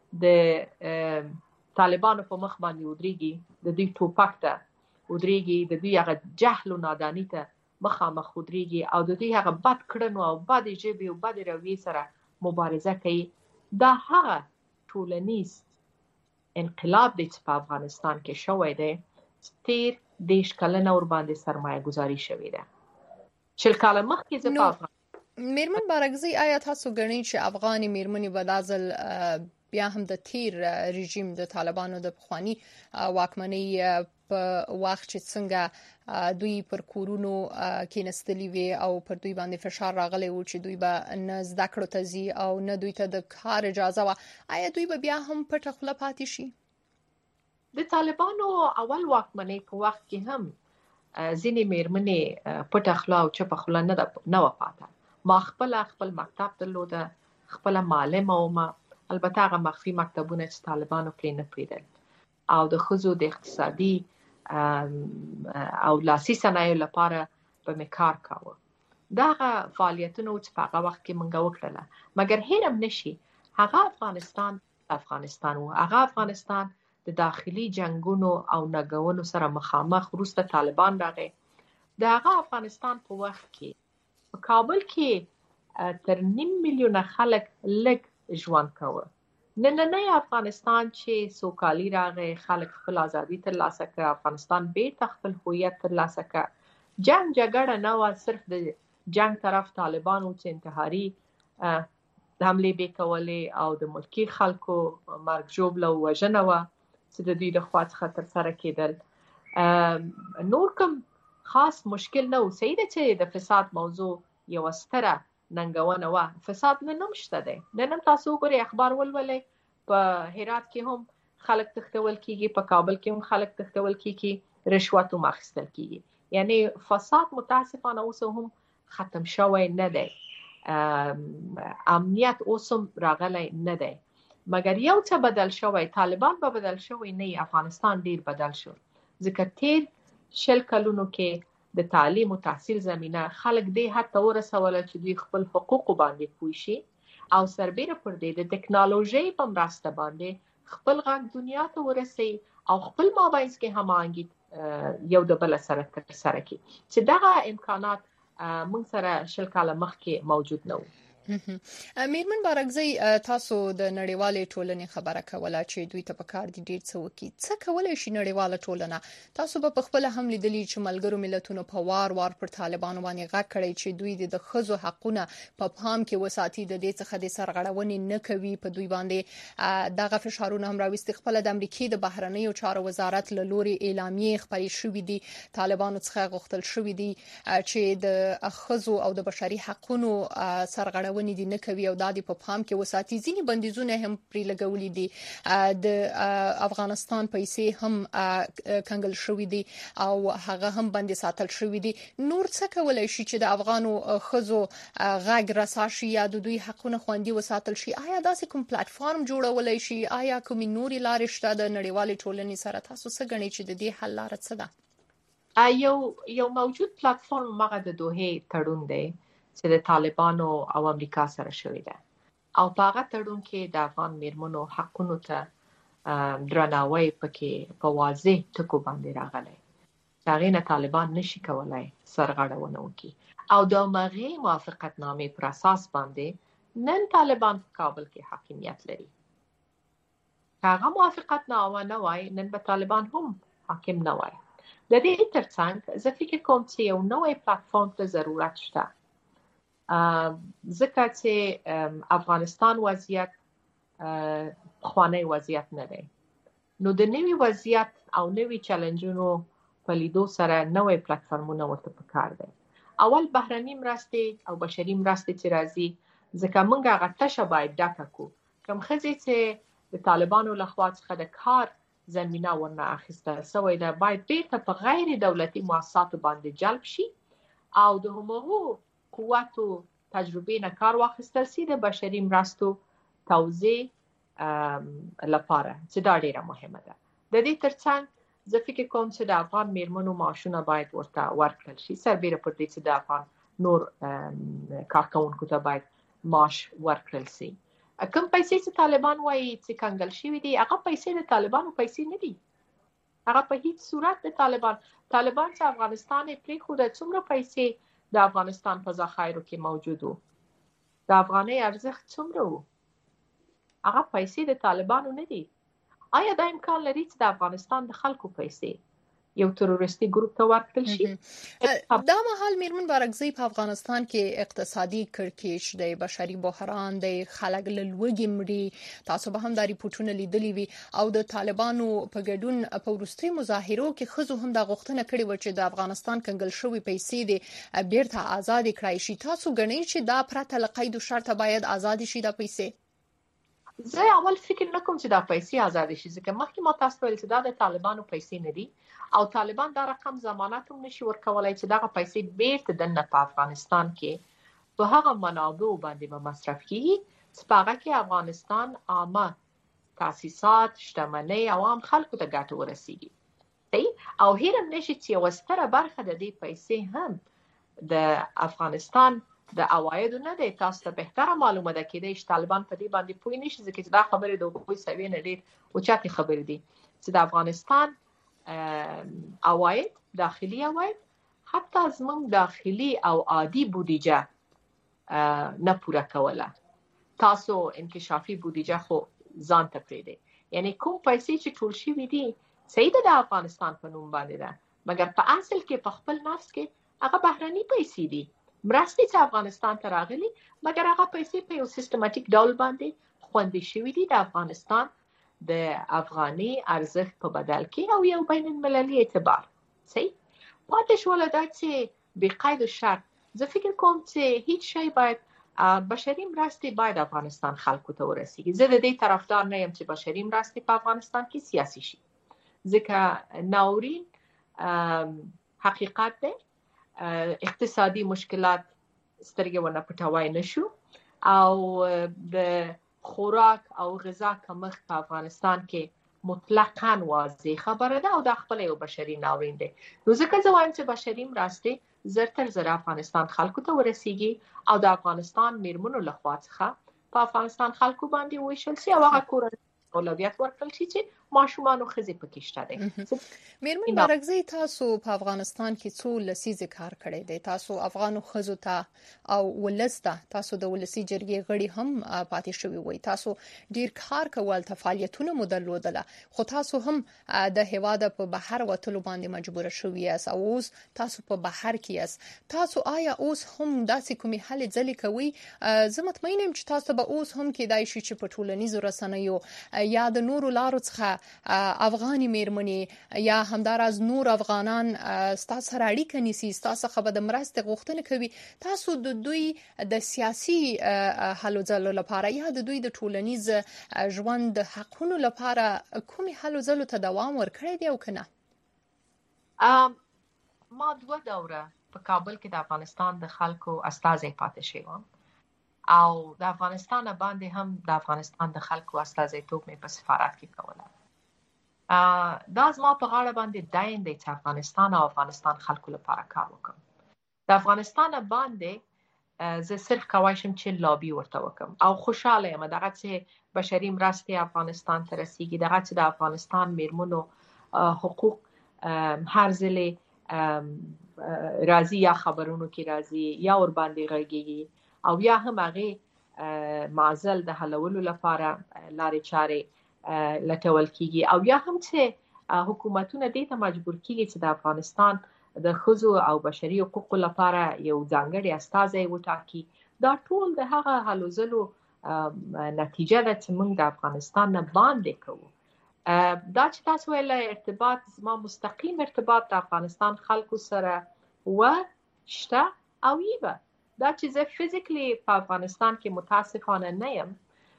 [SPEAKER 4] د طالبانو په مخ باندې ودرېږي، د دوی ټوپک ته ودرېږي، د دوی هغه جهل و ناداني ته مخامخ ودرېږي او د دوی هغه بد کړنو او بد ژبې او بد رویې سره مبارزه کوي. دا هغه ټولنیز انقلاب دی چې په افغانستان کې شوی دی، تیر دیش کلنه ور باندې سرمایه گذاري شوې ده. شل کاله مخکې زه په افغانستان
[SPEAKER 1] میرمن بارکزی، آیا تاسو ګڼئ چې افغاني میرمنې به دا ځل بیا هم د تیر رژیم د طالبانو د پخواني واکمنۍ په وخت چې څنګه دوی پر کورونو کېنستلي وي او پر دوی باندې فشار راغلی و چې دوی به نه زده کړو ته ځي او نه دوی ته د کار اجازه وه، آیا دوی به بیا هم پټه خوله پاتې شي؟
[SPEAKER 4] د طالبانو اول واکمنۍ په وخت کې هم ځینې میرمنې پټه خوله او چپه خوله نه وه پاته. ما خپله خپل مکتب درلوده، خپله معلمه ومه، البته هغه مخفي مکتبونه چې طالبانو پرې نه پرېدل او د ښځو د اقتصادي او لاسي صنایعو لپاره به مې کار کاوه. دغه فعالیتونه چې په هغه وخت کې موږ وکړله، مګر هېر هم نشي هغه افغانستان افغانستان و. هغه افغانستان د داخلي جنگونو او ننګونو سره مخامخ وروسته طالبان راغی. د هغه افغانستان په وخت کې په کابل کې تر نیم میلیونه خلک لږ ژوند کوه. نننی افغانستان چې سوکالي راغی، خلک خپل ازادي ترلاسه کړه، افغانستان بیرته خپل هویت ترلاسه کړه. جنگ جګړه نه وه، صرف د جنگ طرف طالبانو چې انتحاري حملې به کولې او د ملکي خلکو مرګ ژوبله او وژنه وه چې د دوی لخوا څخه ترسره کېدل. نور کوم خاص مشکل نه و. صحیح ده چې د فساد موضوع یوه ستره ننګونه وه. فساد نن هم شته دی. نن هم تاسو وګورئ، اخبار ولولئ، په هرات کې هم خلک تښتول کېږي، په کابل کې هم خلک تښتول کېږي، رشوت هم اخیستل کېږي. یعنی فساد متاسفانه اوس هم ختم شوی نه دی. امنیت اوس هم راغلی نه دی. مګر یو څه بدل شوی، طالبان به بدل شوی نه، افغانستان ډیر بدل شو. ځکه تیر شل کلونو کې د تعلیم او تحصیل زمینه خلک دې حد ته ورسوله چې دوی خپل حقوق باندې پوه شي او سربیره پر دې د ټکنالوژي په مرسته باندې خپل غږ دنیا ته ورسي او خپل مابینځ کې هماهنګي یو د بل سره ترسره کړي چې دغه امکانات موږ سره شل کاله مخکې موجود نه وو.
[SPEAKER 1] میرمن بارکزی، تاسو د نړیوالې ټولنې خبره کوله چې دوی ته پکار دي ډیر څه وکړي. څه کولای شي نړیواله ټولنه؟ تاسو به په خپل هم لیدلی چې ملګرو ملتونو په وار وار پر طالبانو باندې غږ کړی چې دوی د ښځو حقونه په پام کې وساتي، د دې څخه د سرغړونې نه کوي، په دوی باندې دغه فشارونه هم راوستي. خپل د امریکای د بهرنیو چارو وزارت له لوري اعلامیې خپرې شوې دي، طالبانو څخه غوښتل شوې دي چې د ښځو او د بشري حقوقو سرغړونې پانګونې دي نه کوي او د په پام کې وساتي. ځینې بندیزونه هم پرې لګولې دي، د افغانستان پیسې هم کنګل شوې دي او هغه هم باندې ساتل شوې دي. نور څه کولای شي چې د افغانو خزو غږ رساشي یا د دوی حقونه خوندي وساتل شي؟ آیا داسې کوم پلیټ فارم جوړولای شي؟ آیا کومې نورې لارې شته د نړیوالې ټولنې سره؟ تاسو څه ګڼئ چې د دې حل لاره څه ده؟
[SPEAKER 4] یو یو موجود پلیټ فارم هغه د دوحې تړون دی چې د طالبانو او امریکا سره شوی دی او په هغه تړون کې د افغان میرمنو حقونو ته درناوی پکې په واضح ټکو باندې راغلی. هغه نه طالبان نشي کولای سرغړونه وکړي او د مغې موافقتنامې پر اساس باندې نن طالبان په کابل کې حاکمیت لري. هغه موافقتنامه نه وای نن به طالبان هم حاکم نه وای. د دې ترڅنګ زه فکر کوم چې یو نوې پلیټ فارم ته ضرورت شته، ځکه چې افغانستان وضعیت خوانی وضعیت نه دی. نو د نوې وضعیت او نوې چیلنجونو په لیدو سره نوې پلیټ فارمونه ورته پکار دي. اول بهرني مرستې او بشري مرستې چې راځي، ځکه موږ هغه تشه باید ډکه کړو. کوم ښځې چې د طالبانو لخوا څخه د کار زمینه ورنه اخیستل شوې ده باید بیرته په غیر دولتي مؤسساتو باندې جلب شي او د همغو قوتو تجربې نه کار واخیستل شي د بشري مرستو توزیع لپاره، چې دا ډیره مهمه ده. د دې ترڅنګ زه فکر کوم چې د افغان میرمنو معاشونه باید ورته ورکړل شي، سربیره پر دې چې د افغان نور کارکونکو ته باید معاش ورکړل شي. کوم پیسې چې طالبان وایي چې کنګل شوي دي، هغه پیسې د طالبانو پیسې نه دي. هغه په هیڅ صورت د طالبان طالبان چې افغانستان یې پرېښوده، څومره پیسې د افغانستان په ذخایرو کې موجود وو، د افغانۍ ارزښت څومره وو، هغه پیسې د طالبانو نه دي. آیا دا امکان لري چې د افغانستان د خلکو پیسې یو تروریستي ګروپ ته ورکړل شي؟
[SPEAKER 1] دا مهال میرمن بارکزی په افغانستان کې اقتصادي کړکېچ دی، بشري بحران دی، خلک له لوږې مري. تاسو به هم دا ریپورټونه لیدلي وي او د طالبانو په ګډون په وروستي مظاهرو کې ښځو هم دا غوښتنه کړې وه چې د افغانستان کنګل شوي پیسې دې بیرته ازادې کړای شي. تاسو ګڼئ چې دا پرته له قید و شرطه باید ازادې شي دا پیسې؟
[SPEAKER 4] زه اول فکر نکوم چې دا پیسې آزاد شي، ځکه مخکې ما تاسو ویل چې دا د طالبانو پیسې نه دي او طالبان دا رقم ضمانت هم نشي ورکولای چې دا پیسې بیرته دنه په افغانستان کې په هغه منابع باندې به مصرف کیږي چې په هغه کې افغانستان عامه تاسیسات، شتمنۍ او عام خلکو ته ګټه ورسیږي. او هیڅ نشي چې یو ستره برخه د دې پیسې هم د افغانستان د عوایدو نه دی. تاسو ته بهتره معلومه ده کېدای شي طالبان په دې باندې پوه نشي، ځکه چې دا خبرې د هغوی سویې نه ډېر اوچتې خبرې دي چې د افغانستان عواید، داخلي عواید، حتی زموږ داخلي او عادي بودیجه نه پوره کوله. تاسو انکشافي بودیجه خو ځان ته پرېږدئ، یعنی کوم پیسې چې ټول شوي دي صحیح ده د افغانستان په نوم باندې ده، مګر په اصل کې په خپل نفس کې هغه بهرني پیسې دي، مرستې چې افغانستان ته راغلي، مګر هغه پیسې په یو سیستماتیک ډول باندې خوندي شوي دي د افغانستان د افغاني ارزښت په بدل کې او یو بین المللي اعتبار. صحیح پاتې شوله دا چې بې قید و شرط. زه فکر کوم چې هیڅ شی باید بشري مرستې باید افغانستان خلکو ته ورسیږي. زه د دې طرفدار نه یم چې بشري مرستې په افغانستان کې سیاسي شي، ځکه ناورین حقیقت دی. اقتصادي مشکلات سترګې ونه پټوای نشو او د خوراک او غذا کمښت په افغانستان کې مطلقاً واضح خبره ده او دا خپل یو بشري ناورین دی. نو ځکه زه وایم چې بشري مرستې زر تر زر افغانستان خلکو ته ورسیږي او د افغانستان میرمنو لخوا څخه په افغانستان خلکو باندې وویشل شي او هغه کورنۍ اولویت ورکړل شي چې ماشومان او ښځې پکې شته دي.
[SPEAKER 1] میرمن بارکزی، تاسو په افغانستان کې څو لسیزې کار کړی دی، تاسو افغانو ښځو ته او ولس ته تاسو د ولسي جرګې غړي هم پاتې شوي وي، تاسو ډیر کار کول، فعالیتونه مو درلودله، خو تاسو هم د هیواد په بهر وتلو باندې مجبور شوي یاست او اوس تاسو په بهر کې یاست. تاسو آیا اوس هم داسې کومې هلې ځلې کوئ؟ زه مطمئنه یم چې تاسو به اوس هم کېدای شي چې په ټولنیزو رسنیو یا د نورو لارو څخه افغاني میرمنې یا همداراز نور افغانان ستاسو سره اړیکه نیسي، ستاسو څخه به د مرستې غوښتنه کوي، تاسو د دوی د سیاسي هلو ځلو لپاره یا د دوی د ټولنیز ژوند د حقونو لپاره کومې هلو ځلو ته دوام ورکړی دی او که نه؟
[SPEAKER 4] ما دوه دوره په کابل کې د افغانستان د خلکو استازی پاتې شوم او د افغانستان باندې هم د افغانستان د خلکو استازیتوب مې په سفارت کې کوله. دا زما په غاړه باندې داین دی چې افغانستان او افغانستان خلکو لپاره کار وکړم. د افغانستان باندې زه صرف کوای شم چې لابي ورته وکړم او خوشاله یم دغه چې بشري مرستې افغانستان ته رسیږي، دغه چې د افغانستان میرمنو حقوق هر ځلې راځي یا خبرونو کې راځي یا ور باندې غږیږي او یا هم هغه معزل د حلولو لپاره لارې چارې لټول کیږي او یا هم چې حکومتونه دې ته مجبور کیږي چې د افغانستان د ښځو او بشري حقوقو لپاره یو ځانګړی استازی وټاکي. دا ټول د هغه هلو ځلو نتیجه ده چې موږ د افغانستان نه باندې کوو. دا چې تاسو ویل ارتباط، زما مستقیم ارتباط د افغانستان خلکو سره و شته او ایبه دا چې زه فزیکلی په افغانستان کې متاسفانه نه یم،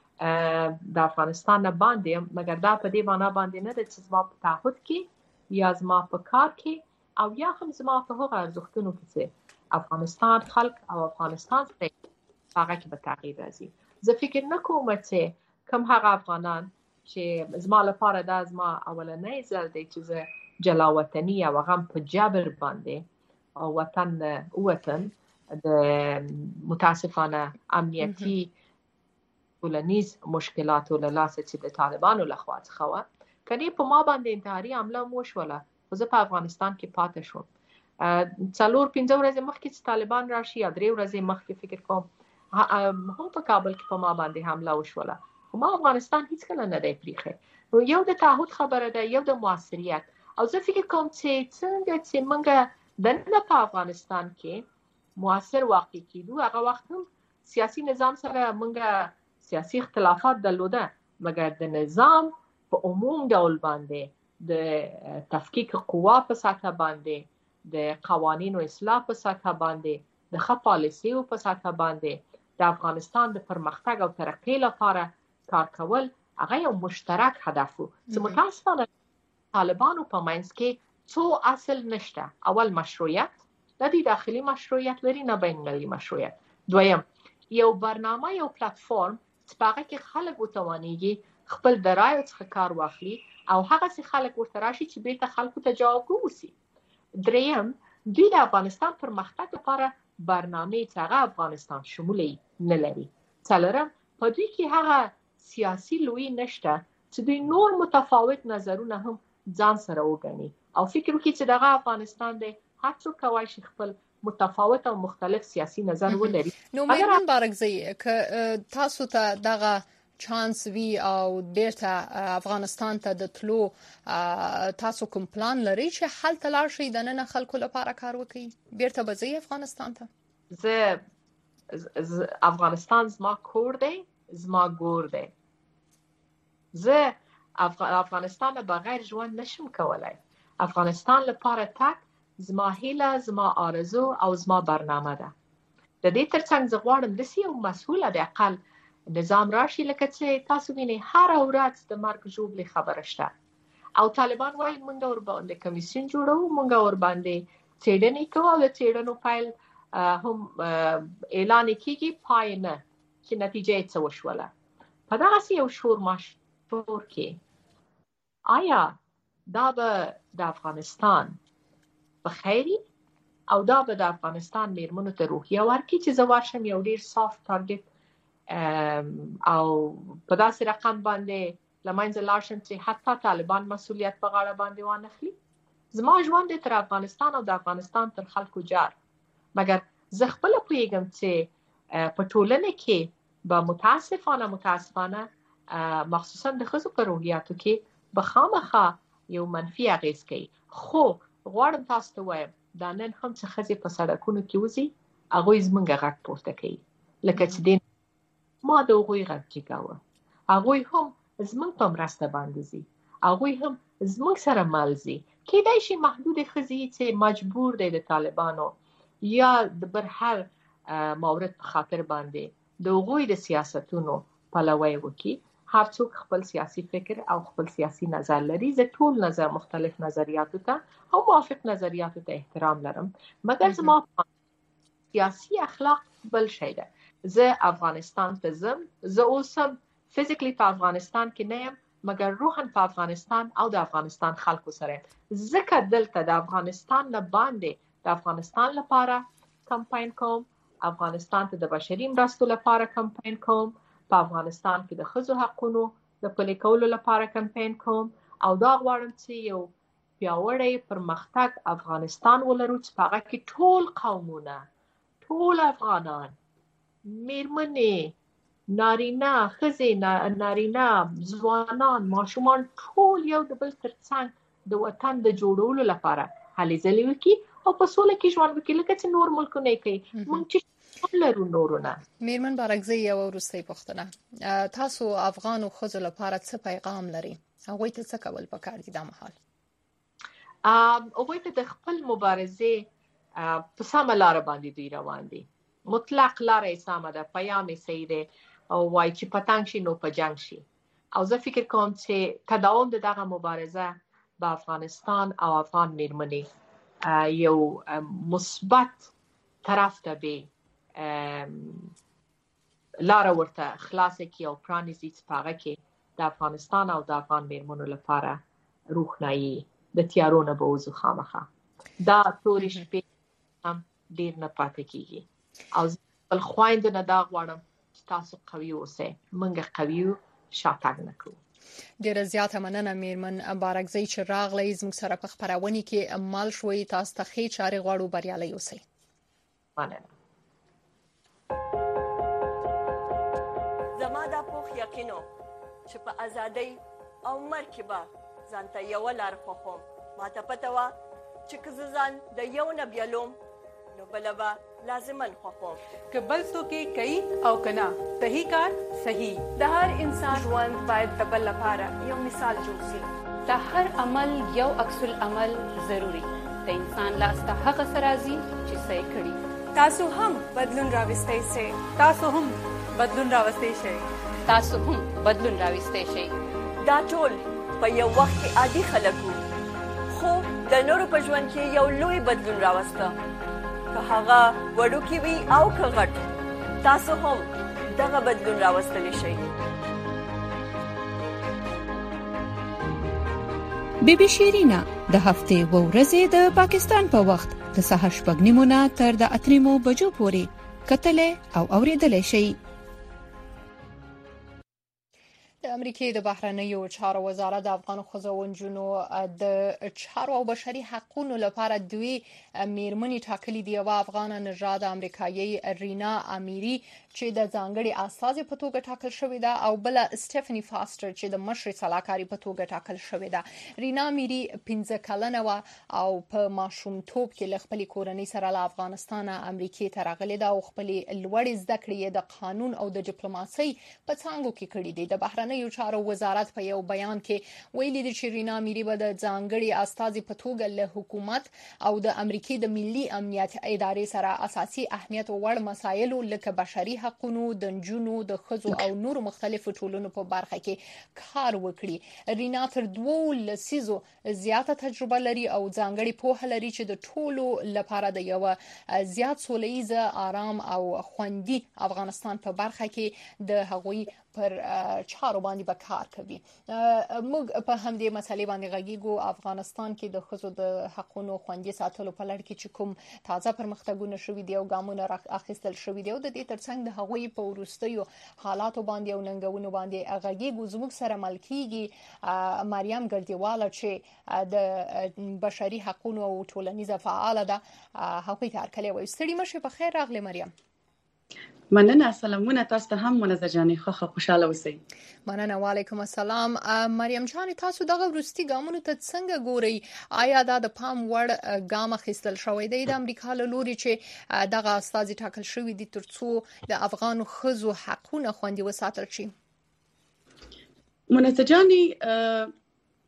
[SPEAKER 4] د افغانستان نه باندې یم، مګر دا په دې معنا باندې نه ده چې زما په تعهد کې یا زما په کار کې او یا هم زما په هغه ارزښتونو کې چې افغانستان خلک او افغانستان سره هغه کې به تغییر راځي. زه فکر نه کوم چې کوم هغه افغانان چې زما لپاره دا زما اولنی ځل دی چې زه جلا وطني او هغه په جبر باندې او وطن وطن د متاسفانه امنیتي ټولنیز مشکلاتو له لاسه چې د طالبانو لخوا څخه وه، کني په ما باندې انتحاري حمله وشوله خو زه په افغانستان کې پاتې شوم. څلور پنځه ورځې مخکې چې طالبان راشي یا درې ورځې مخکې فکر کوم هم په کابل کې په ما باندې حمله وشوله خو ما افغانستان هیڅکله نه دی پریښی. نو یو د تعهد خبره ده، یو د موثریت او زه فکر کوم چې څنګه چې موږ دننه په افغانستان کې موثر واقع کیدو، هغه وخت هم سیاسي نظام سره موږ سیاسي اختلافات درلوده مګر د نظام په عموم ډول باندې د تفکیک قوا په سطح باندې د قوانینو اصلاح په سطح باندې د ښه پالیسیو په سطح باندې د افغانستان د پرمختګ او ترقۍ لپاره کار کول هغه یو مشترک هدف و چې متاسفانه طالبانو په منځ کې څو اصل نشته. اول مشروعیت، د دې داخلي مشروعیت لري نه بین المللي مشروعیت. دویم یو برنامه، یو پلیټفارم چې په هغه کې خلک وتوانیږي خپل د رایو څخه کار واخلي او هغه سي خلک ورته راشي چې بیرته خلکو ته جواب ووسی. دریم دوی د افغانستان پرمختګ لپاره برنامه چې هغه افغانستان شمولي نه لري. څلورم په دوی کې هغه سیاسي لوی نشته چې دوی نور متفاوت نظرونه هم ځان سره وګڼي او فکر وکړي چې دغه افغانستان دی، هر څوک کولی شي خپل متفاوت او مختلف سیاسي نظر ولري.
[SPEAKER 1] نو میرمن بارکزی که تاسو ته دغه چانس وی او بیرته افغانستان ته د تلو تاسو کوم پلان لرئ چې هلته لاړ شئ د نن خلکو لپاره کار وکړئ؟ بیرته به ځئ افغانستان ته؟
[SPEAKER 4] زه افغانستان زما کور دی، زما ګور دی. زه افغانستان بغیر ژوند نشم کولای. افغانستان لپاره تک زما هیله، زما آرزو او زما برنامه ده. د دې ترڅنګ زه غواړم داسې یو مسؤله د اقل نظام راشي لکه چې تاسو وینئ هره ورځ د مرګ ژوبلې خبره شته او طالبان وایي موږ ور باندې کمیسیون جوړوو، موږ ور باندې څېړنې کوو او د څېړنو پیل هم اعلان کیږي، پای نه چې نتیجه یې څه وشوله. په دغسې یو شور ماشور کې آیا دا به د افغانستان په خیری او دا به د افغانستان میرمنو ته روحیه ورکړي چې زه ورشم یو ډیر سافت ټارګټ او په داسې رقم باندې له منځه لاړ شم چې حتی طالبان مسؤلیت په غاړه باندې وانخلي. زما ژوند تر افغانستان او د افغانستان تر خلکو جار، مګر زه خپله پوهیږم چې په ټولنه کې به متاسفانه متاسفانه مخصوصا د ښځو په روحیاتو کې به خامخا یو منفي اغیز کوي. خو غواړم تاسو ته وایم دا نن هم چې ښځې په سړکونو کې وځي هغوی زموږ غږ پورته کوي لکه چې دین ما د هغوی غږ جګاوه، هغوی هم زموږ په مرسته باندې ځي، هغه هم زموږ سره ملزي کېدای شي محدود خزي چې مجبور دي د طالبانو یا د بر هر مورد په خاطر باندې د غوی د سیاستونو پلوي وکي. هر څوک خپل سیاسي فکر او خپل سیاسي نظر لري. زه ټول نظر مختلف نظریاتو ته او موافق نظریاتو ته احترام لرم، مګر زما سیاسي اخلاق بل شي ده. زه افغانستان ته زم، زه اوسم فزیکلی په افغانستان کې نه یم، مګر روحاً په افغانستان او د افغانستان خلکو سره ځکه دلته د افغانستان نه باندې د افغانستان لپاره کمپاین کوم، افغانستان ته د بشري مرستو لپاره کمپاین کوم، په افغانستان کې د ښځو حقونو د پلي کولو لپاره کمپاین کوم او دا غواړم چې یو پیاوړی پرمختګ افغانستان ولرو چې په هغه کې ټول قومونه، ټول افغانان، میرمنې، نارینه، ښځې، نارینه، ځوانان، ماشومان ټول یو د بل ترڅنګ د وطن د جوړولو لپاره هلې ځلې وکړي او په سوله کې ژوند وکړي لکه چې نور ملکونه کوي. موږ چې لرو نورونه.
[SPEAKER 1] میرمن بارکزی یو وروستۍ پوښتنه، تاسو افغان ښځو لپاره څه پیغام لري؟ هغوی ته څه کول پکار دي دا مهال؟
[SPEAKER 4] هغوی ته د خپل مبارزې په سمه لاره باندې دوی روان دي. مطلق لاره یې سمه ده، پیام یې صحیح دی او وایي چې پتنګ شي نو په جنګ شي. او زه فکر کوم چې تداوم د دغه مبارزه په افغانستان او افغان میرمنې یو مثبت طرف ته به لاره ورته خلاصه کی او پرانیزي چې په هغه کې د افغانستان او د افغان میرمنو لپاره روښنايي د تیارو نه به وځو خامخا. دا تورې شپې هم ډېر نه پاتې کېږي او خپل خویندو نه دا غواړم چې تاسو قوي اوسئ، موږ قوي یو، شاتګ نه کوو.
[SPEAKER 1] ډیره زیاته مننه میرمن بارکزی چې راغلی زموږ سره په خپرونه کې مال شوي. تاسو ته ښې چارې غواړو، بریالي اوسئ.
[SPEAKER 4] مننه.
[SPEAKER 7] زما دا پوخ یقینو چې په ازادۍ او مرګ کې به ځان ته یوه لار خوښوم. ما ته پته وه چې که زه ځان د یو نه بیلوم نو بله به لازما خوښوم.
[SPEAKER 5] که بل څوک یې کوي او که نه، صحیح کار صحیح.
[SPEAKER 6] د هر انسان ژوند باید د بل لپاره یو مثال جوړ شي.
[SPEAKER 8] د هر عمل یو عکس العمل ضروري. د انسان لاس ته هغه څه راځي چې څه یې کړي.
[SPEAKER 6] تاسو هم بدلون راوستئ شئ.
[SPEAKER 5] تاسو هم بدلون راوستئ شئ.
[SPEAKER 8] تاسو هم بدلون راوستئ شئ.
[SPEAKER 7] دا ټول په یو وخت کې عادي خلک وو، خو د نورو په ژوند کې یو لوی بدلون راوسته. که هغه وړوکی وي او که غټ، تاسو هم دغه بدلون راوستلی شئ.
[SPEAKER 2] بی بی شیرینا د هفتې و ورځې د پاکستان په وخت د سهار شپږ نیمو نه تر د اتو نیمو بجو پورې کتلې او اوریدلې شي.
[SPEAKER 1] د امریکای د بهرنیو چارو وزارت د افغان ښځو او نجونو د چارو او بشري حقوقو لپاره دوی میرمنې ټاکلي دي. یوه افغان نژاد امریکایي رینا امیری چې د ځانګړي استازي په توګه ټاکل شوې ده او بل سټيفني فاستر چې د مشري سلاکاري په توګه ټاکل شوې ده. رینا امیری پنځه کلنه و او په ماشومتوب کې له خپلې کورنۍ سره له افغانستان امریکای ته راغلې ده او خپلې لوړې زده کړې د قانون او د ډیپلوماسۍ په څانګو کې کړې دي. د بهرنیو چارو وزارت په یو بیان کې ویلي دي چې رینا امیری به د ځانګړي استازي په توګه له حکومت او د امریکای د ملي امنیت ادارې سره اساسي اهمیت وړ مسایلو لکه بشري حقوقو، د نجونو، د ښځو او نورو مختلفو ټولنو په برخه کې کار وکړي. رینا تر دوو لسیزو زیاته تجربه لري او ځانګړي پوهه لري چې د ټولو لپاره د یو زیات سولهییز، آرام او خوندي افغانستان په برخه کې د هغوی پر چارو باندې به کار کوي. موږ په همدې مسلې باندې غږیږو. افغانستان کې د ښځو د حقوقو خوندي ساتلو په لړ کې چې کوم تازه پرمختګونه شوي دي او ګامونه اخیستل شوي دي او د دې ترڅنګ د هغوی په وروستیو حالاتو باندې او ننګونو باندې غږیږو. زموږ سره ملکیږي مریم ګردیواله چې د بشري حقوقو او ټولنیزه فعاله ده. هغوی ته هرکلی وایو. ستړي مشه، په خیر راغلی مریم.
[SPEAKER 9] مننه. سلامونه تاسو ته هم منزه جانې، خوښه خوشاله اوسئ.
[SPEAKER 1] مننه. وعلیکم السلام. مریم جان، تاسو دغه ورستي ګامونو ته څنګه ګورئ؟ آیا دا د پام وړ ګام اخیستل شوی دی د امریکا له لوري چې دغه استازي ټاکل شوی دي ترڅو د افغان ښځو حقونه خوندي وساتل شي؟
[SPEAKER 9] منزه جانې،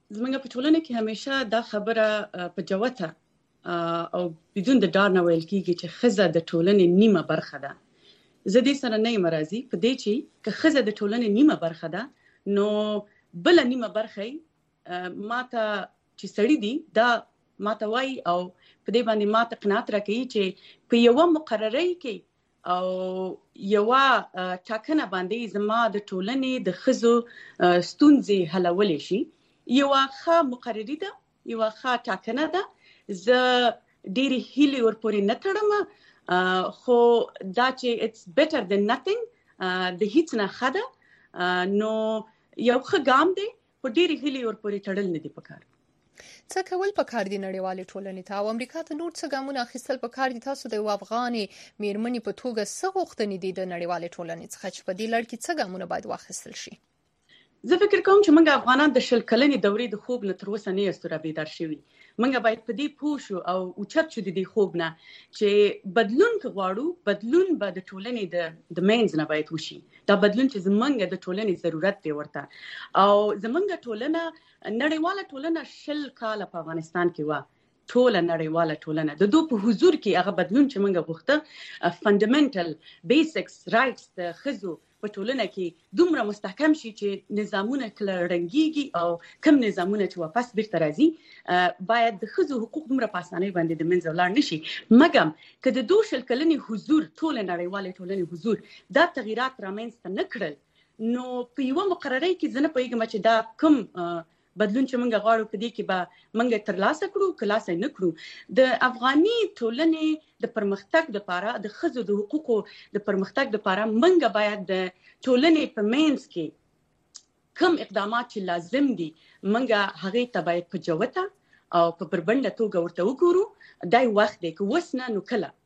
[SPEAKER 9] زمونږ په ټولنه کې همیشه دا خبره په جوته او بدون د ډار نه ویل کیږي چې ښځه د ټولنې نیمه برخه ده. زه دې سره نه یم راضي په دې چې که ښځه د ټولنې نیمه برخه ده نو بل نیمه برخه ماته چې سړی دی دا ماته وای او په دې باندې ماته قناعت راکوي چې په یو مقرره کې او یو ټاکنه باندې زما د ټولنې د ښځو ستونزې حلول شي. یو ښه مقرری ده، یو ښه ټاکنه ده. زه ډېری هیلې ورپورې نه تړم خو دا چې it's better than nothing د هیڅ نه ښه ده نو یو ښه ګام دی خو ډېری هیلې ورپورې تړل نه دي پکار.
[SPEAKER 1] څه کول پکار دي نړیوالې ټولنې ته او امریکا ته نور څه ګامونه اخیستل پکار دي؟ تاسو د یو افغانې میرمنې په توګه څه غوښتنې دي د نړیوالې ټولنې څخه چې په دې لړ کې څه ګامونه باید واخیستل شي؟
[SPEAKER 9] زه فکر کوم چې موږ افغانان د شل کلنې دورې د خوب نه تر اوسه نه یو ستوره بیدار شوي. موږ باید په دې پوه شو او اوچت شو د دې خوب نه چې بدلون که غواړو بدلون به د ټولنې د د منځ نه باید وشي. دا بدلون چې زمونږ د ټولنې ضرورت دی ورته او زمونږ ټولنه نړیواله ټولنه شل کاله په افغانستان کې وه. ټوله نړیواله ټولنه د دوی په حضور کې هغه بدلون چې موږ غوښته فندامنټل بیسکس رایټس د ښځو په ټولنه کې دومره مستحکم شي چې نظامونه کله رنګيږي او کم نظامونه چې واپس بیرته راځي باید د ښځو حقوق دومره په اسانۍ باندې د منځه ولاړ نشي. مګم که د دوه شل کلنې حضور ټوله نړیواله ټولنې حضور دا تغیرات رامنځته نه کړل نو په یو مقرره کې زه نه پوهیږم چې دا کوم بدلون چې موږ غواړو په دې کې به موږ ترلاسه کړو کلاسه نه کړو. د افغاني ټولنې د پرمختګ لپاره د ښځو د حقوقو د پرمختګ لپاره موږ باید د ټولنې په منځ کې کوم اقدامات چې لازم دي موږ هغه ته باید په جوته او په بربنده توګه ورته وګورو. دا وخت دی که وس نه نو کله.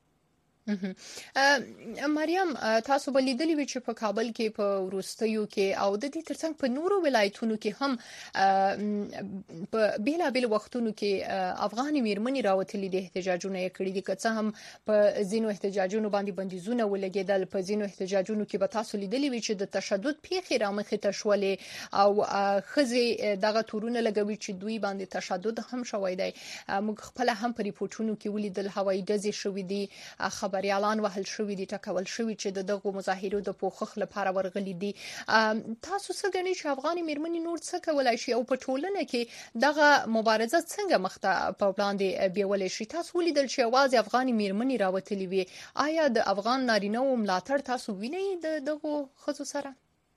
[SPEAKER 1] مریم تاسو به لیدلی وي چې په کابل کې په وروستیو کې او د دې ترڅنګ په نورو ولایتونو کې هم په بیلابیل وختونو کې افغاني میرمنې راوتلي دي احتجاجونه یې کړي دي که څه هم په ځینو احتجاجونو باندې بندیزونه ولګېدل. په ځینو احتجاجونو کې به تاسو لیدلی وي چې د تشدد پیښې رامخې ته شولې او ښځې دغه تورونه لګوي چې دوی باندې تشدد هم شوی دی. موږ خپل هم په ریپورتونو کې ولیدل هوایي ډزې شوې دي، خبريالان وهل شوی دي، ټکول شوی چې د دغه مظاهرو د پوښښ لپاره ورغلي دي. تاسو څه ګڼئ چې افغاني میرمنې نور څه کولای شي او په ټولنه کې دغه مبارزه څنګه مخته په وړاندې بیولای شي؟ تاسو ولیدل چې یوازې افغاني میرمنې راوتلي وي، آیا د افغان نارینه‌و ملاتړ تاسو وینئ د دغو ښځو سره؟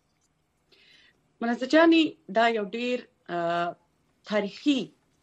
[SPEAKER 9] منزه جاني دا یو ډیر تاریخي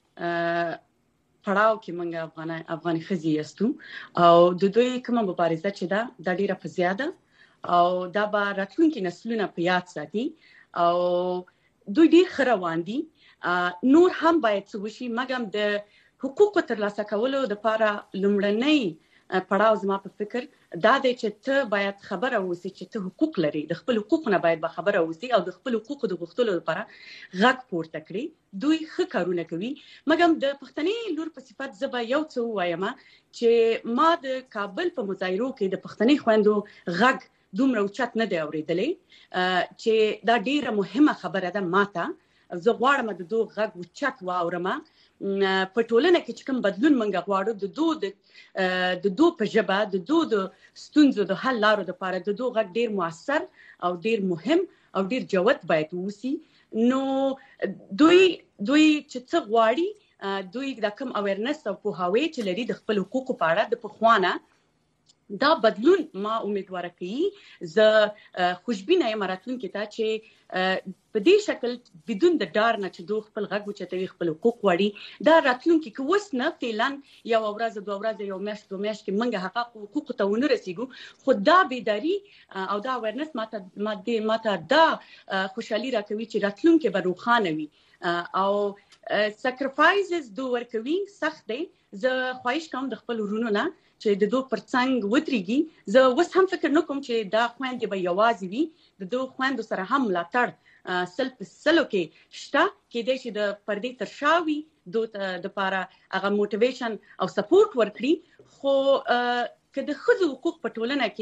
[SPEAKER 9] پړاو کې موږ افغان افغاني ښځې یاستو او د دوی کومه مبارزه چې ده دا ډیره په زیاده او دا به راتلونکي نسلونه په یاد ساتي او دوی ډیر ښه روان دي. نور هم باید څه وشي مګم د حقوقو ترلاسه کولو دپاره لومړنی پړاو زما په فکر دا دی چې ته باید خبره اوسې چې ته حقوق لري. د خپل حقوقو نه باید به خبره اوسې او د خپل حقوقو د غوښتلو لپاره غږ پورته کړي. دوی ښه کارونه کوي مګم د پښتنې لور په صفت زه به یو څه ووایم چې ما د کابل په مظاهرو کې د پښتنې خویندو غږ دومره اوچت نه دی اورېدلی چې دا ډیره مهمه خبره ده ماته. زه غواړم د دوی غږ اوچت واورم په ټولنه کې چې کوم بدلون موږ غواړو د دوی د دوی په ژبه د دوی د ستونزو د حل لارو لپاره د دوی غږ ډیر مؤثر او ډیر مهم او ډیر جوت باید ووسي. نو دوی دوی چې څه غواړي دوی د کوم اویرنس او پوهاوی چې لري د خپل حقوقو په اړه د پخوانه دا بدلون ما امیدواره کوي. زه خوشبینه یم راتلونکي ته چې په دې شکل بدون د ډار نه چې دوی خپل غږ اوچتوي خپل حقوق غواړي دا راتلونکي که اوس نه فعلا یو ورځ دوه ورځې یو میاشت دوه میاشتې کې موږ هغه حقوقو ته ونه رسیږو خو دا بیداري او دا اویرنس ماته ماته دا خوشحالي راکوي چې راتلونکي به روښانه وي او سکریفایسز دوی ورکوي سخت دی. زه خواهش کوم د خپل ورونو نه چې د دوی پر څنګ ودرېږي. زه اوس هم فکر نه کوم چې دا خویندې به یوازې وي، د دوی خویندو سره هم ملاتړ سل په سلو کې شته. کېدای شي د پردې تر شا وي دوی ته دپاره هغه موټیویشن او سپورټ ورکړي خو که د ښځو حقوق په ټولنه کې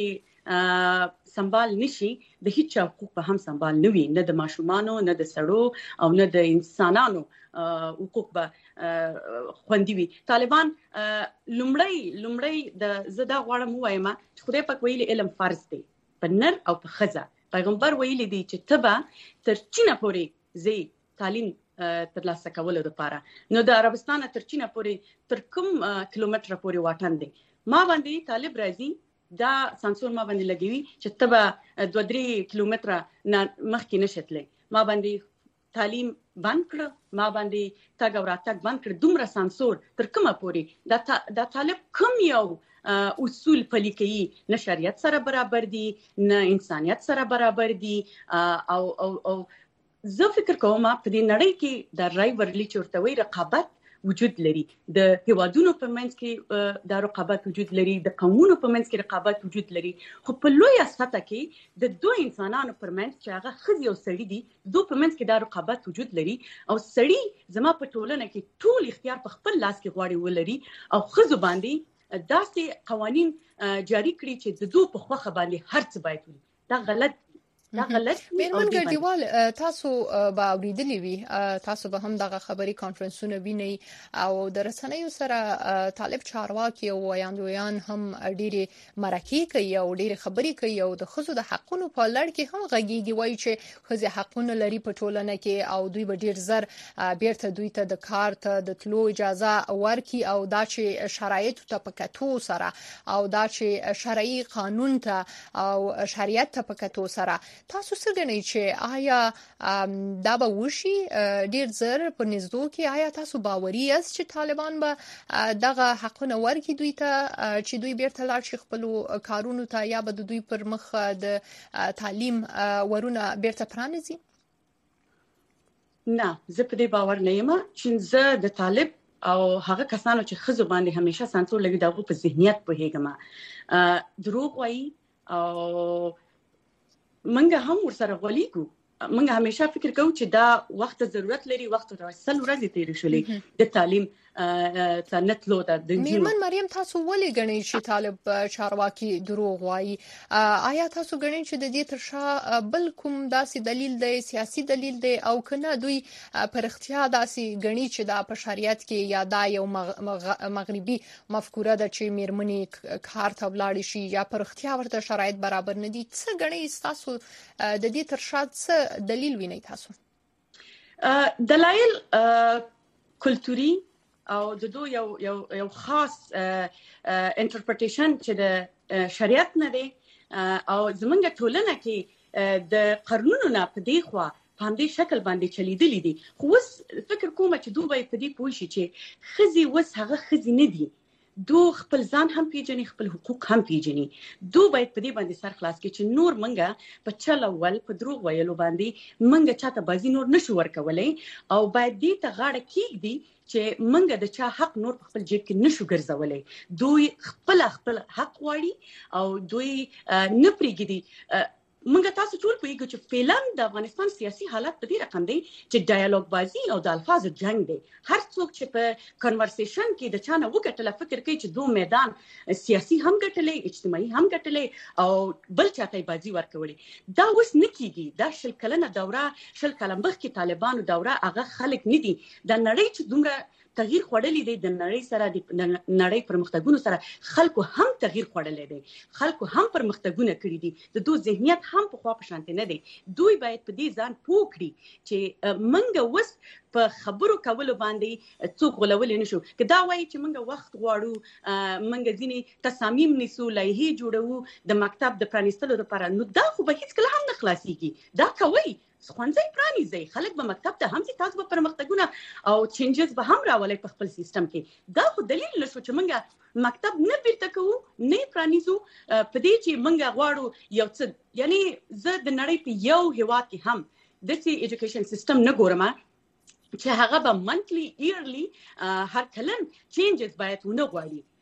[SPEAKER 9] سنبال نشي د هیڅ حقوق په هم سنبال نه وي، نه د ماشومانو نه د سړو او نه د انسانانو حقوق به خوندي وي. طالبان لومړی لومړی د زدا غواړم وایم چې خدای پاک ویلي علم فرض دی په نر او په ښځه. پیغمبر ویلي دی چې تبه تر چینه پورې زی تعلیم ترلاسه کولو لپاره، نو د عربستان تر چینه پورې تر کوم کیلومتر پورې واټن دی. ما باندې طالب راځي دا سانسور ما باندې لګوي چې تبه دوه درې کیلومتر نه مخکې نشتلې، ما باندې تعلیم بند کړ، ما باندې تاګ او راتګ بند کړ. دومره سانسور تر کومه پورې دا دا طالب کوم یو اصول پلي کوي؟ نه شریعت سره برابر دي نه انسانیت سره برابر دي. او او او زه فکر کوم په دې نړۍ کې د رای ورلي چورتوي رقابت وجود لري، د هیوادونو په منځ کې د رقابت وجود لري، د قومونو په منځ کې رقابت وجود لري، خو په لوی سطح کې د دوه انسانانو پر منځ چې هغه ښځې او سړي دي، دوه په منځ کې د رقابت وجود لري. او سړي زما په ټولنه کې ټول اختیار په خپل لاس کې غواړي ولري او ښځو باندې داسې قوانین جاری کړي چې د دوه په خوخه باندې هر څه باید وي. دا غلط دا غلط.
[SPEAKER 1] میرمن ګډیوال تاسو به اوریدلی وي، تاسو به هم دغه خبري کانفرنسونه وینئ او د رسنیو سره طالب چارواکي او ویاندویان هم ډېری مرکې کوي او ډېری خبري کوي او د ښځو د حقونو په لړ کې هم غږیږي، وایي چې ښځې حقونه لري په ټولنه کې او دوی به ډېر زر بیرته دوی ته د کار ته د تلو اجازه ورکړي او دا چې شرایطو ته په کتو سره او دا چې شرعي قانون ته او شریعت ته په کتو سره تاسو څه ګڼئ چې آیا دا به وشي ډیر زر په نږدو کې؟ آیا تاسو باوري یاست چې طالبان به دغه حقونه ورکړي دوی ته چې دوی بیرته لاړ شي خپل کارونو ته، یا به د دوی پر مخ د تعلیم ورونه بیرته پرانیزي؟
[SPEAKER 9] نه، زه په دې باور نه یم چې زه د طالب او هغه کسانو چې ښځو باندې همیشه سانسور لګي دغه په ذهنیت پوهیږم. دروغ وایي او منګه هم ورسره غولیږو. منګه همیشه فکر کوو چې دا وخت ضرورت لري، وخت راځل ورځې تیر شولې د تعلیم ته نتلو د دنجو.
[SPEAKER 1] میرمن مریم تاسو ولې غنئ چې طالب چارواکي دروغ وایي؟ آیا تاسو غنئ چې د دې تر شا بل کوم داسې دلیل دی، سیاسي دلیل دی، او کنه دوی پر اختیار داسې غنئ چې دا په شریعت کې یا دا یو مغربي مفکوره ده چې میرمنې کار ته ولاړ شي یا پر اختیار ورته شرایط برابر نه دي؟ څه غنئ تاسو د دې تر شا څه دلیل وینئ تاسو؟
[SPEAKER 9] دلایل کلتوري او د دو یو یو یو خاص انټرپریټیشن چې د شریعت نه دی او زمونږ ټولنه کې د قرنونو نه په دی خوا په همدې شکل باندې چلیدلې دي. خو اوس فکر کوم چې دوی په دې پوه شي چې ښځې اوس هغه ښځې نه دي، دو خپل ځان هم پیژني، خپل حقوق هم پیژني. دو باید په دې باندې سر خلاص کړي چې نور منګه په چل اول په دروغ ویلو باندې منګه چاته بازی نور نشو ورکولای او باید دې ته غاړه کېږدي چې منګه د چا حق نور په خپل جیب کې نشو ګرځولای. دوی خپل خپل حق غواړي او دوی نه پریږدي. منګه تاسو ټول پوهیږئ چې فعلا د افغانستان سیاسي حالت په دې رقم دی چې ډایالوګ بازی او د الفاظو جنگ دی. هر څوک چې په کنورسیشن کې د چانه وګټل فکر کوي چې دوه میدان سیاسي هم ګټلې، اجتماعي هم ګټلې او بل چاته بازی ورکولې. دا اوس نه کیږي. دا شل کلنه دوره، شل کلن مخکې طالبانو دوره، هغه خلک نه دي. د نړۍ چې دومره تغییر خوړلې دی، د نړۍ سره د نړۍ پرمختګونو سره خلکو هم تغییر خوړلې دی، خلکو هم پرمختګونه کړی دي، د دوی ذهنیت هم په خوا په شانته نه دی. دوی باید په دې ځان پوه کړي چې منګه وس په خبرو کولو باندې څوک غولول نه شو. که دا وایي چې منګه وخت غواړو، منګه ځینې تصامیم نیسو، لایحې جوړو د مکتب د پرانیستلو لپاره، نو دا خو به هیڅ کله هم نه خلاصيږي. دا کوي ښوونځي پرانیزي، خلک به مکتب ته هم ځي، تاسو به پرمختګونه او چینجز به هم راولئ په خپل سیستم کې. دا خو دلیل نشو چې منګه مکتب نه بیرته کوو، نه پرانیزو په دې چې منګه غواړو یو څه. یعنی زه د نړۍ په یو هیواد کې هم داسې ایجوکیشن سیستم نه ګورم چې هغه به منتلی ایرلی هر کلن چینجز باید ونه غواړي.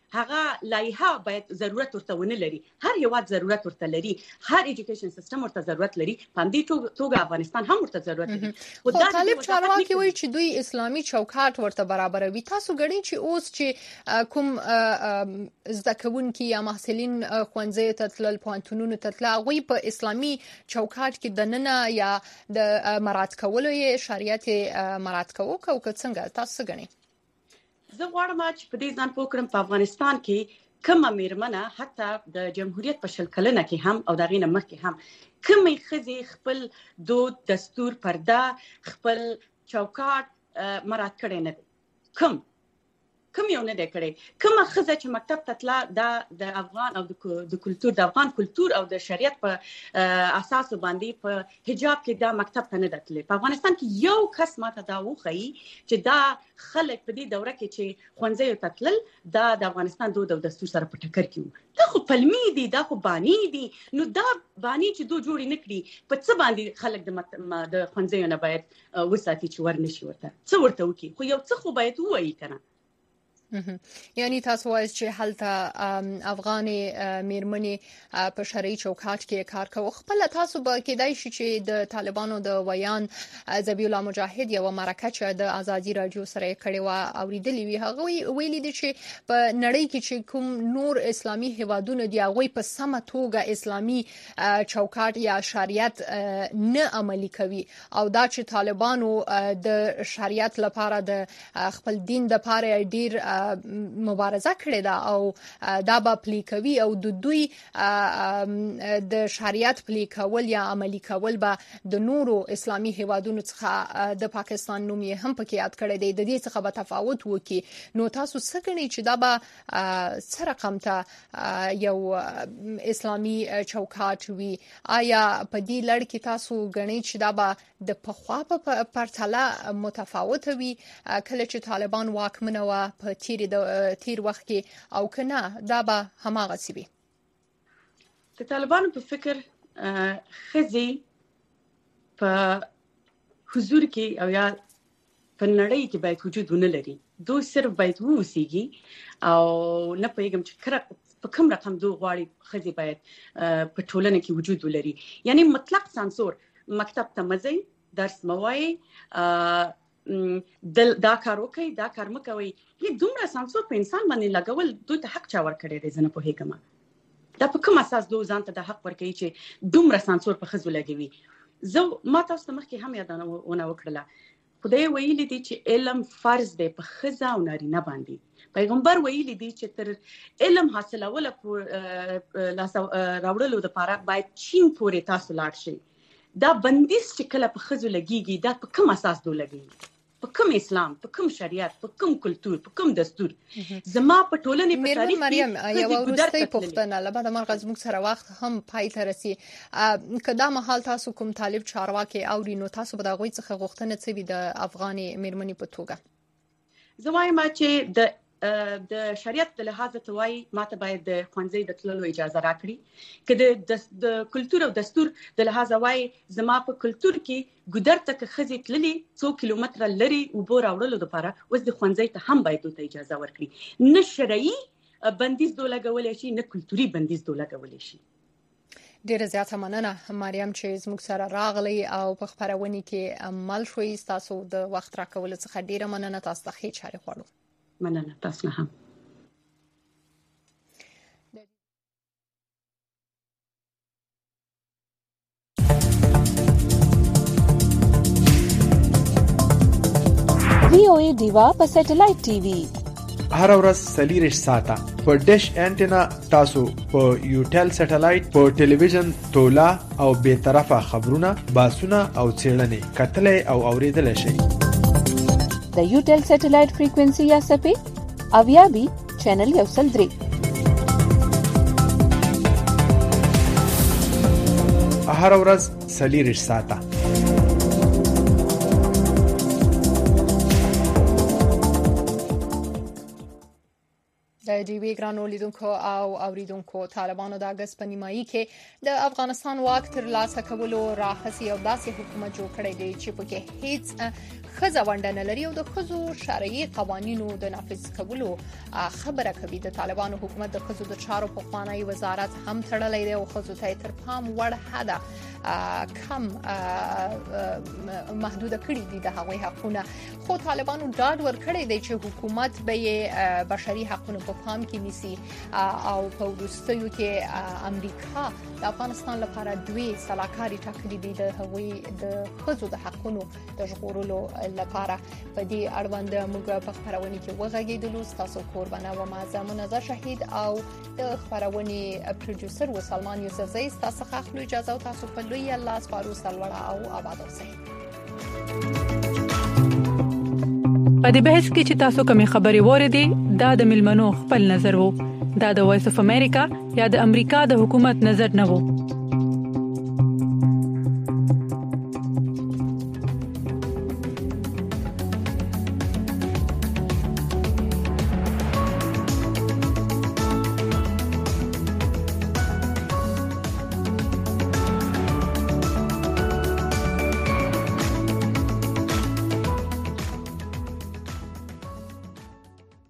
[SPEAKER 9] هغه لایحه باید ضرورت ورته ونه لري. هر یو واد ضرورت ورته لري، هر ایجوکیشن سیستم ورته ضرورت لري، په دې توګه افغانستان هم ورته ضرورت لري.
[SPEAKER 1] خو طالب چارواکي وایي چې دوی اسلامي چوکاټ ورته برابروي. تاسو ګڼئ چې اوس چې کوم زده کوونکي یا محصلین ښوونځیو ته تلل، پوهنتونونو ته تلل، هغوی په اسلامي چوکاټ کې دننه یا د مراعات کولو یې شریعت مراعات کوو که څنګه؟ تاسو ګڼئ؟
[SPEAKER 9] زه غواړم چې په دې ځان پوه کړم په افغانستان کې کومه میرمنه حتی د جمهوریت په شل کلنه کې هم او د هغې نه مخکې هم کومې ښځې خپل دود، دستور، پرده، خپل چوکاټ مراعات کړی نه دی. کوم کوم یو نه دی کړی. کومه ښځه چې مکتب ته تله دا د افغان او د کلتور د افغان کلتور او د شریعت په اساس باندې په حجاب کې دا مکتب ته نه ده تللی. په افغانستان کې یو کس ماته دا وښیي چې دا خلک په دې دوره کې چې ښوونځیو ته تلل دا د افغانستان دود او دستور سره په ټکر کې وو. دا خو پلمي دي، دا خو باني دي. نو دا باني چې دو جوړې نه کړي، په څه باندې خلک د ښوونځیو نه باید وساتي چې ور نشي ورته څه ورته وکړي؟ خو یو څه خو باید ووایي که نه.
[SPEAKER 1] یعنی تاسو وایئ چې هلته افغانې میرمنې په شرعي چوکاټ کې کار کوي. خپل تاسو به کېدای شي چې د طالبانو د ویان ذبیح الله مجاهد یو مرکه چې د ازادي راډیو سره کړې و اوریدلې وي، هغه ویلي دي چې په نړۍ کې چې کوم نور اسلامي هیوادونه دي هغه په سمه توګه اسلامي چوکاټ یا شریعت نه عملي کوي، او دا چې طالبانو د شریعت لپاره د خپل دین د لپاره ډیر مبارزه کړې ده او دا به پلي کوي، او د دوی د شریعت پلي کول یا عملي کول به د نورو اسلامي هیوادونو څخه د پاکستان نوم یې هم پکې یاد کړی دی، د دې څخه به تفاوت وکړي. نو تاسو څه ګڼئ چې دا به څه رقم ته یو اسلامي چوکاټ وي؟ آیا په دې لړ کې تاسو ګڼئ چې دا به د پخوا په پرتله متفاوت وي کله چې طالبان واکمنه وه په تیر د تیر وخت کې، او کنه دا به هماغسې وي؟
[SPEAKER 9] د طالبانو په فکر ښځې په حضور کې او یا په نړۍ کې باید وجود ونه لري. دوی صرف باید ووسیږي او نه پوهېږم چې په کوم رقم دوی غواړي ښځې باید په ټولنه کې وجود ولري. یعنی مطلق سانسور، مکتب ته مه ځئ، درس مه وایئ، دا کار وکړئ، دا کار مه کوئ. یې دومره سانسور په انسان باندې لګول دوی ته حق چا ورکړی دی؟ زه نه پوهېږم دا په کوم اساس دوی ځان ته دا حق ورکوي چې دومره سانسور په ښځو لګوي. زه ما تاسو ته مخکې هم یادونه وکړله، خدای ویلي دي چې علم فرض دی په ښځه او نارینه باندې. پیغمبر ویلي دي چې تر علم حاصلولو راوړلو دپاره باید چین پورې تاسو لاړ شئ. دا بندیز چې کله په ښځو لګېږي دا په کوم اساس دوی لګوي؟ په کوم اسلام، په کوم شریعت، په کوم کلتور، په کوم دستور؟ زما په ټولنې په تاریخ کې
[SPEAKER 1] مریم یو وروستۍ پوښتنه، لبعد مرغه زموږ سره وخت هم پای ته رسي. که دا مهال تاسو کوم طالب چارواکي اوري نو تاسو به د هغوی څخه غوښتنه څه وي د افغانې میرمنې په توګه؟
[SPEAKER 9] زه وایم چې د د شریعت د لحاظه ته وایي ماته باید د ښوونځي د تللو اجازه راکړي. که د کلتور او دستور د لحاظه وایي زما په کلتور کې ګودر ته که ښځې تللي څو کیلومتره لرې اوبو راوړلو دپاره اوس د ښوونځي ته هم باید دوی ته اجازه ورکړي. نه شرعي بندیز دوی لګولی شي، نه کلتوري بندیز دوی لګولی شي.
[SPEAKER 1] ډیره زیاته مننه مریم چې زموږ سره راغلی او په خپرونې کې عمل شوي. تاسو د وخت راکولو څخه ډیره مننه. تاسو ته ښې چارې غواړو.
[SPEAKER 9] مننه تاسو هم.
[SPEAKER 2] وی او ای ډیوا په سټلایټ ټي وي
[SPEAKER 3] هر ورځ څلور ساعته په ډیش انټینا تاسو په یوټل سټلایټ په ټلویزیون تولا او به طرفه خبرونه، باسونه او څېړنې کتلې او اوریدلې شي.
[SPEAKER 2] د یوټل سټلایټ فریکوئنسي یا سپې اویا بي چینل یو سل درې.
[SPEAKER 3] هر ورځ څلور ساعته
[SPEAKER 1] د ډیوی ګرانو لیدونکو او اوریدونکو طالبانو د اگست په نیمایي کې د افغانستان واک تر لاسه کولو راهسي او داسې حکومت جوړ کړی دی چې پکې هیڅ خزه ونډه نه لري او د خزو شرعي قوانینو د نافذ کولو خبره کوي. د طالبانو حکومت د خزو د چارو په خوانی وزارت هم تړلې دی او خزو ته تر پام وړ حدا کم محدود کړی دي د هغوی حقونه. خو طالبانو ډاډ ورکړی دی چې حکومت به بشري حقونه په پام کې نیسي او په وروستیو کې امریکا د افغانستان لپاره دوی سلاکاري ټاکلي دي د هغوی د خزو د حقونو د ژغورلو لپاره. په دې اړوند موږ په خبرونه کې وغږیدلو. تاسو قربانه و معظم نظر شهید او د خبرونه پروډوسر و سلمان یوسفزئی تاسو خپل اجازه او تاسو په لوی الله سپارو سلوړه او آباد اوسئ.
[SPEAKER 5] په دې بحث کې چې تاسو کومې خبرې وریدي دا د ملمنو خپل نظر وو. دا د وایس اف امریکا یا د امریکا د حکومت نظر نه وو.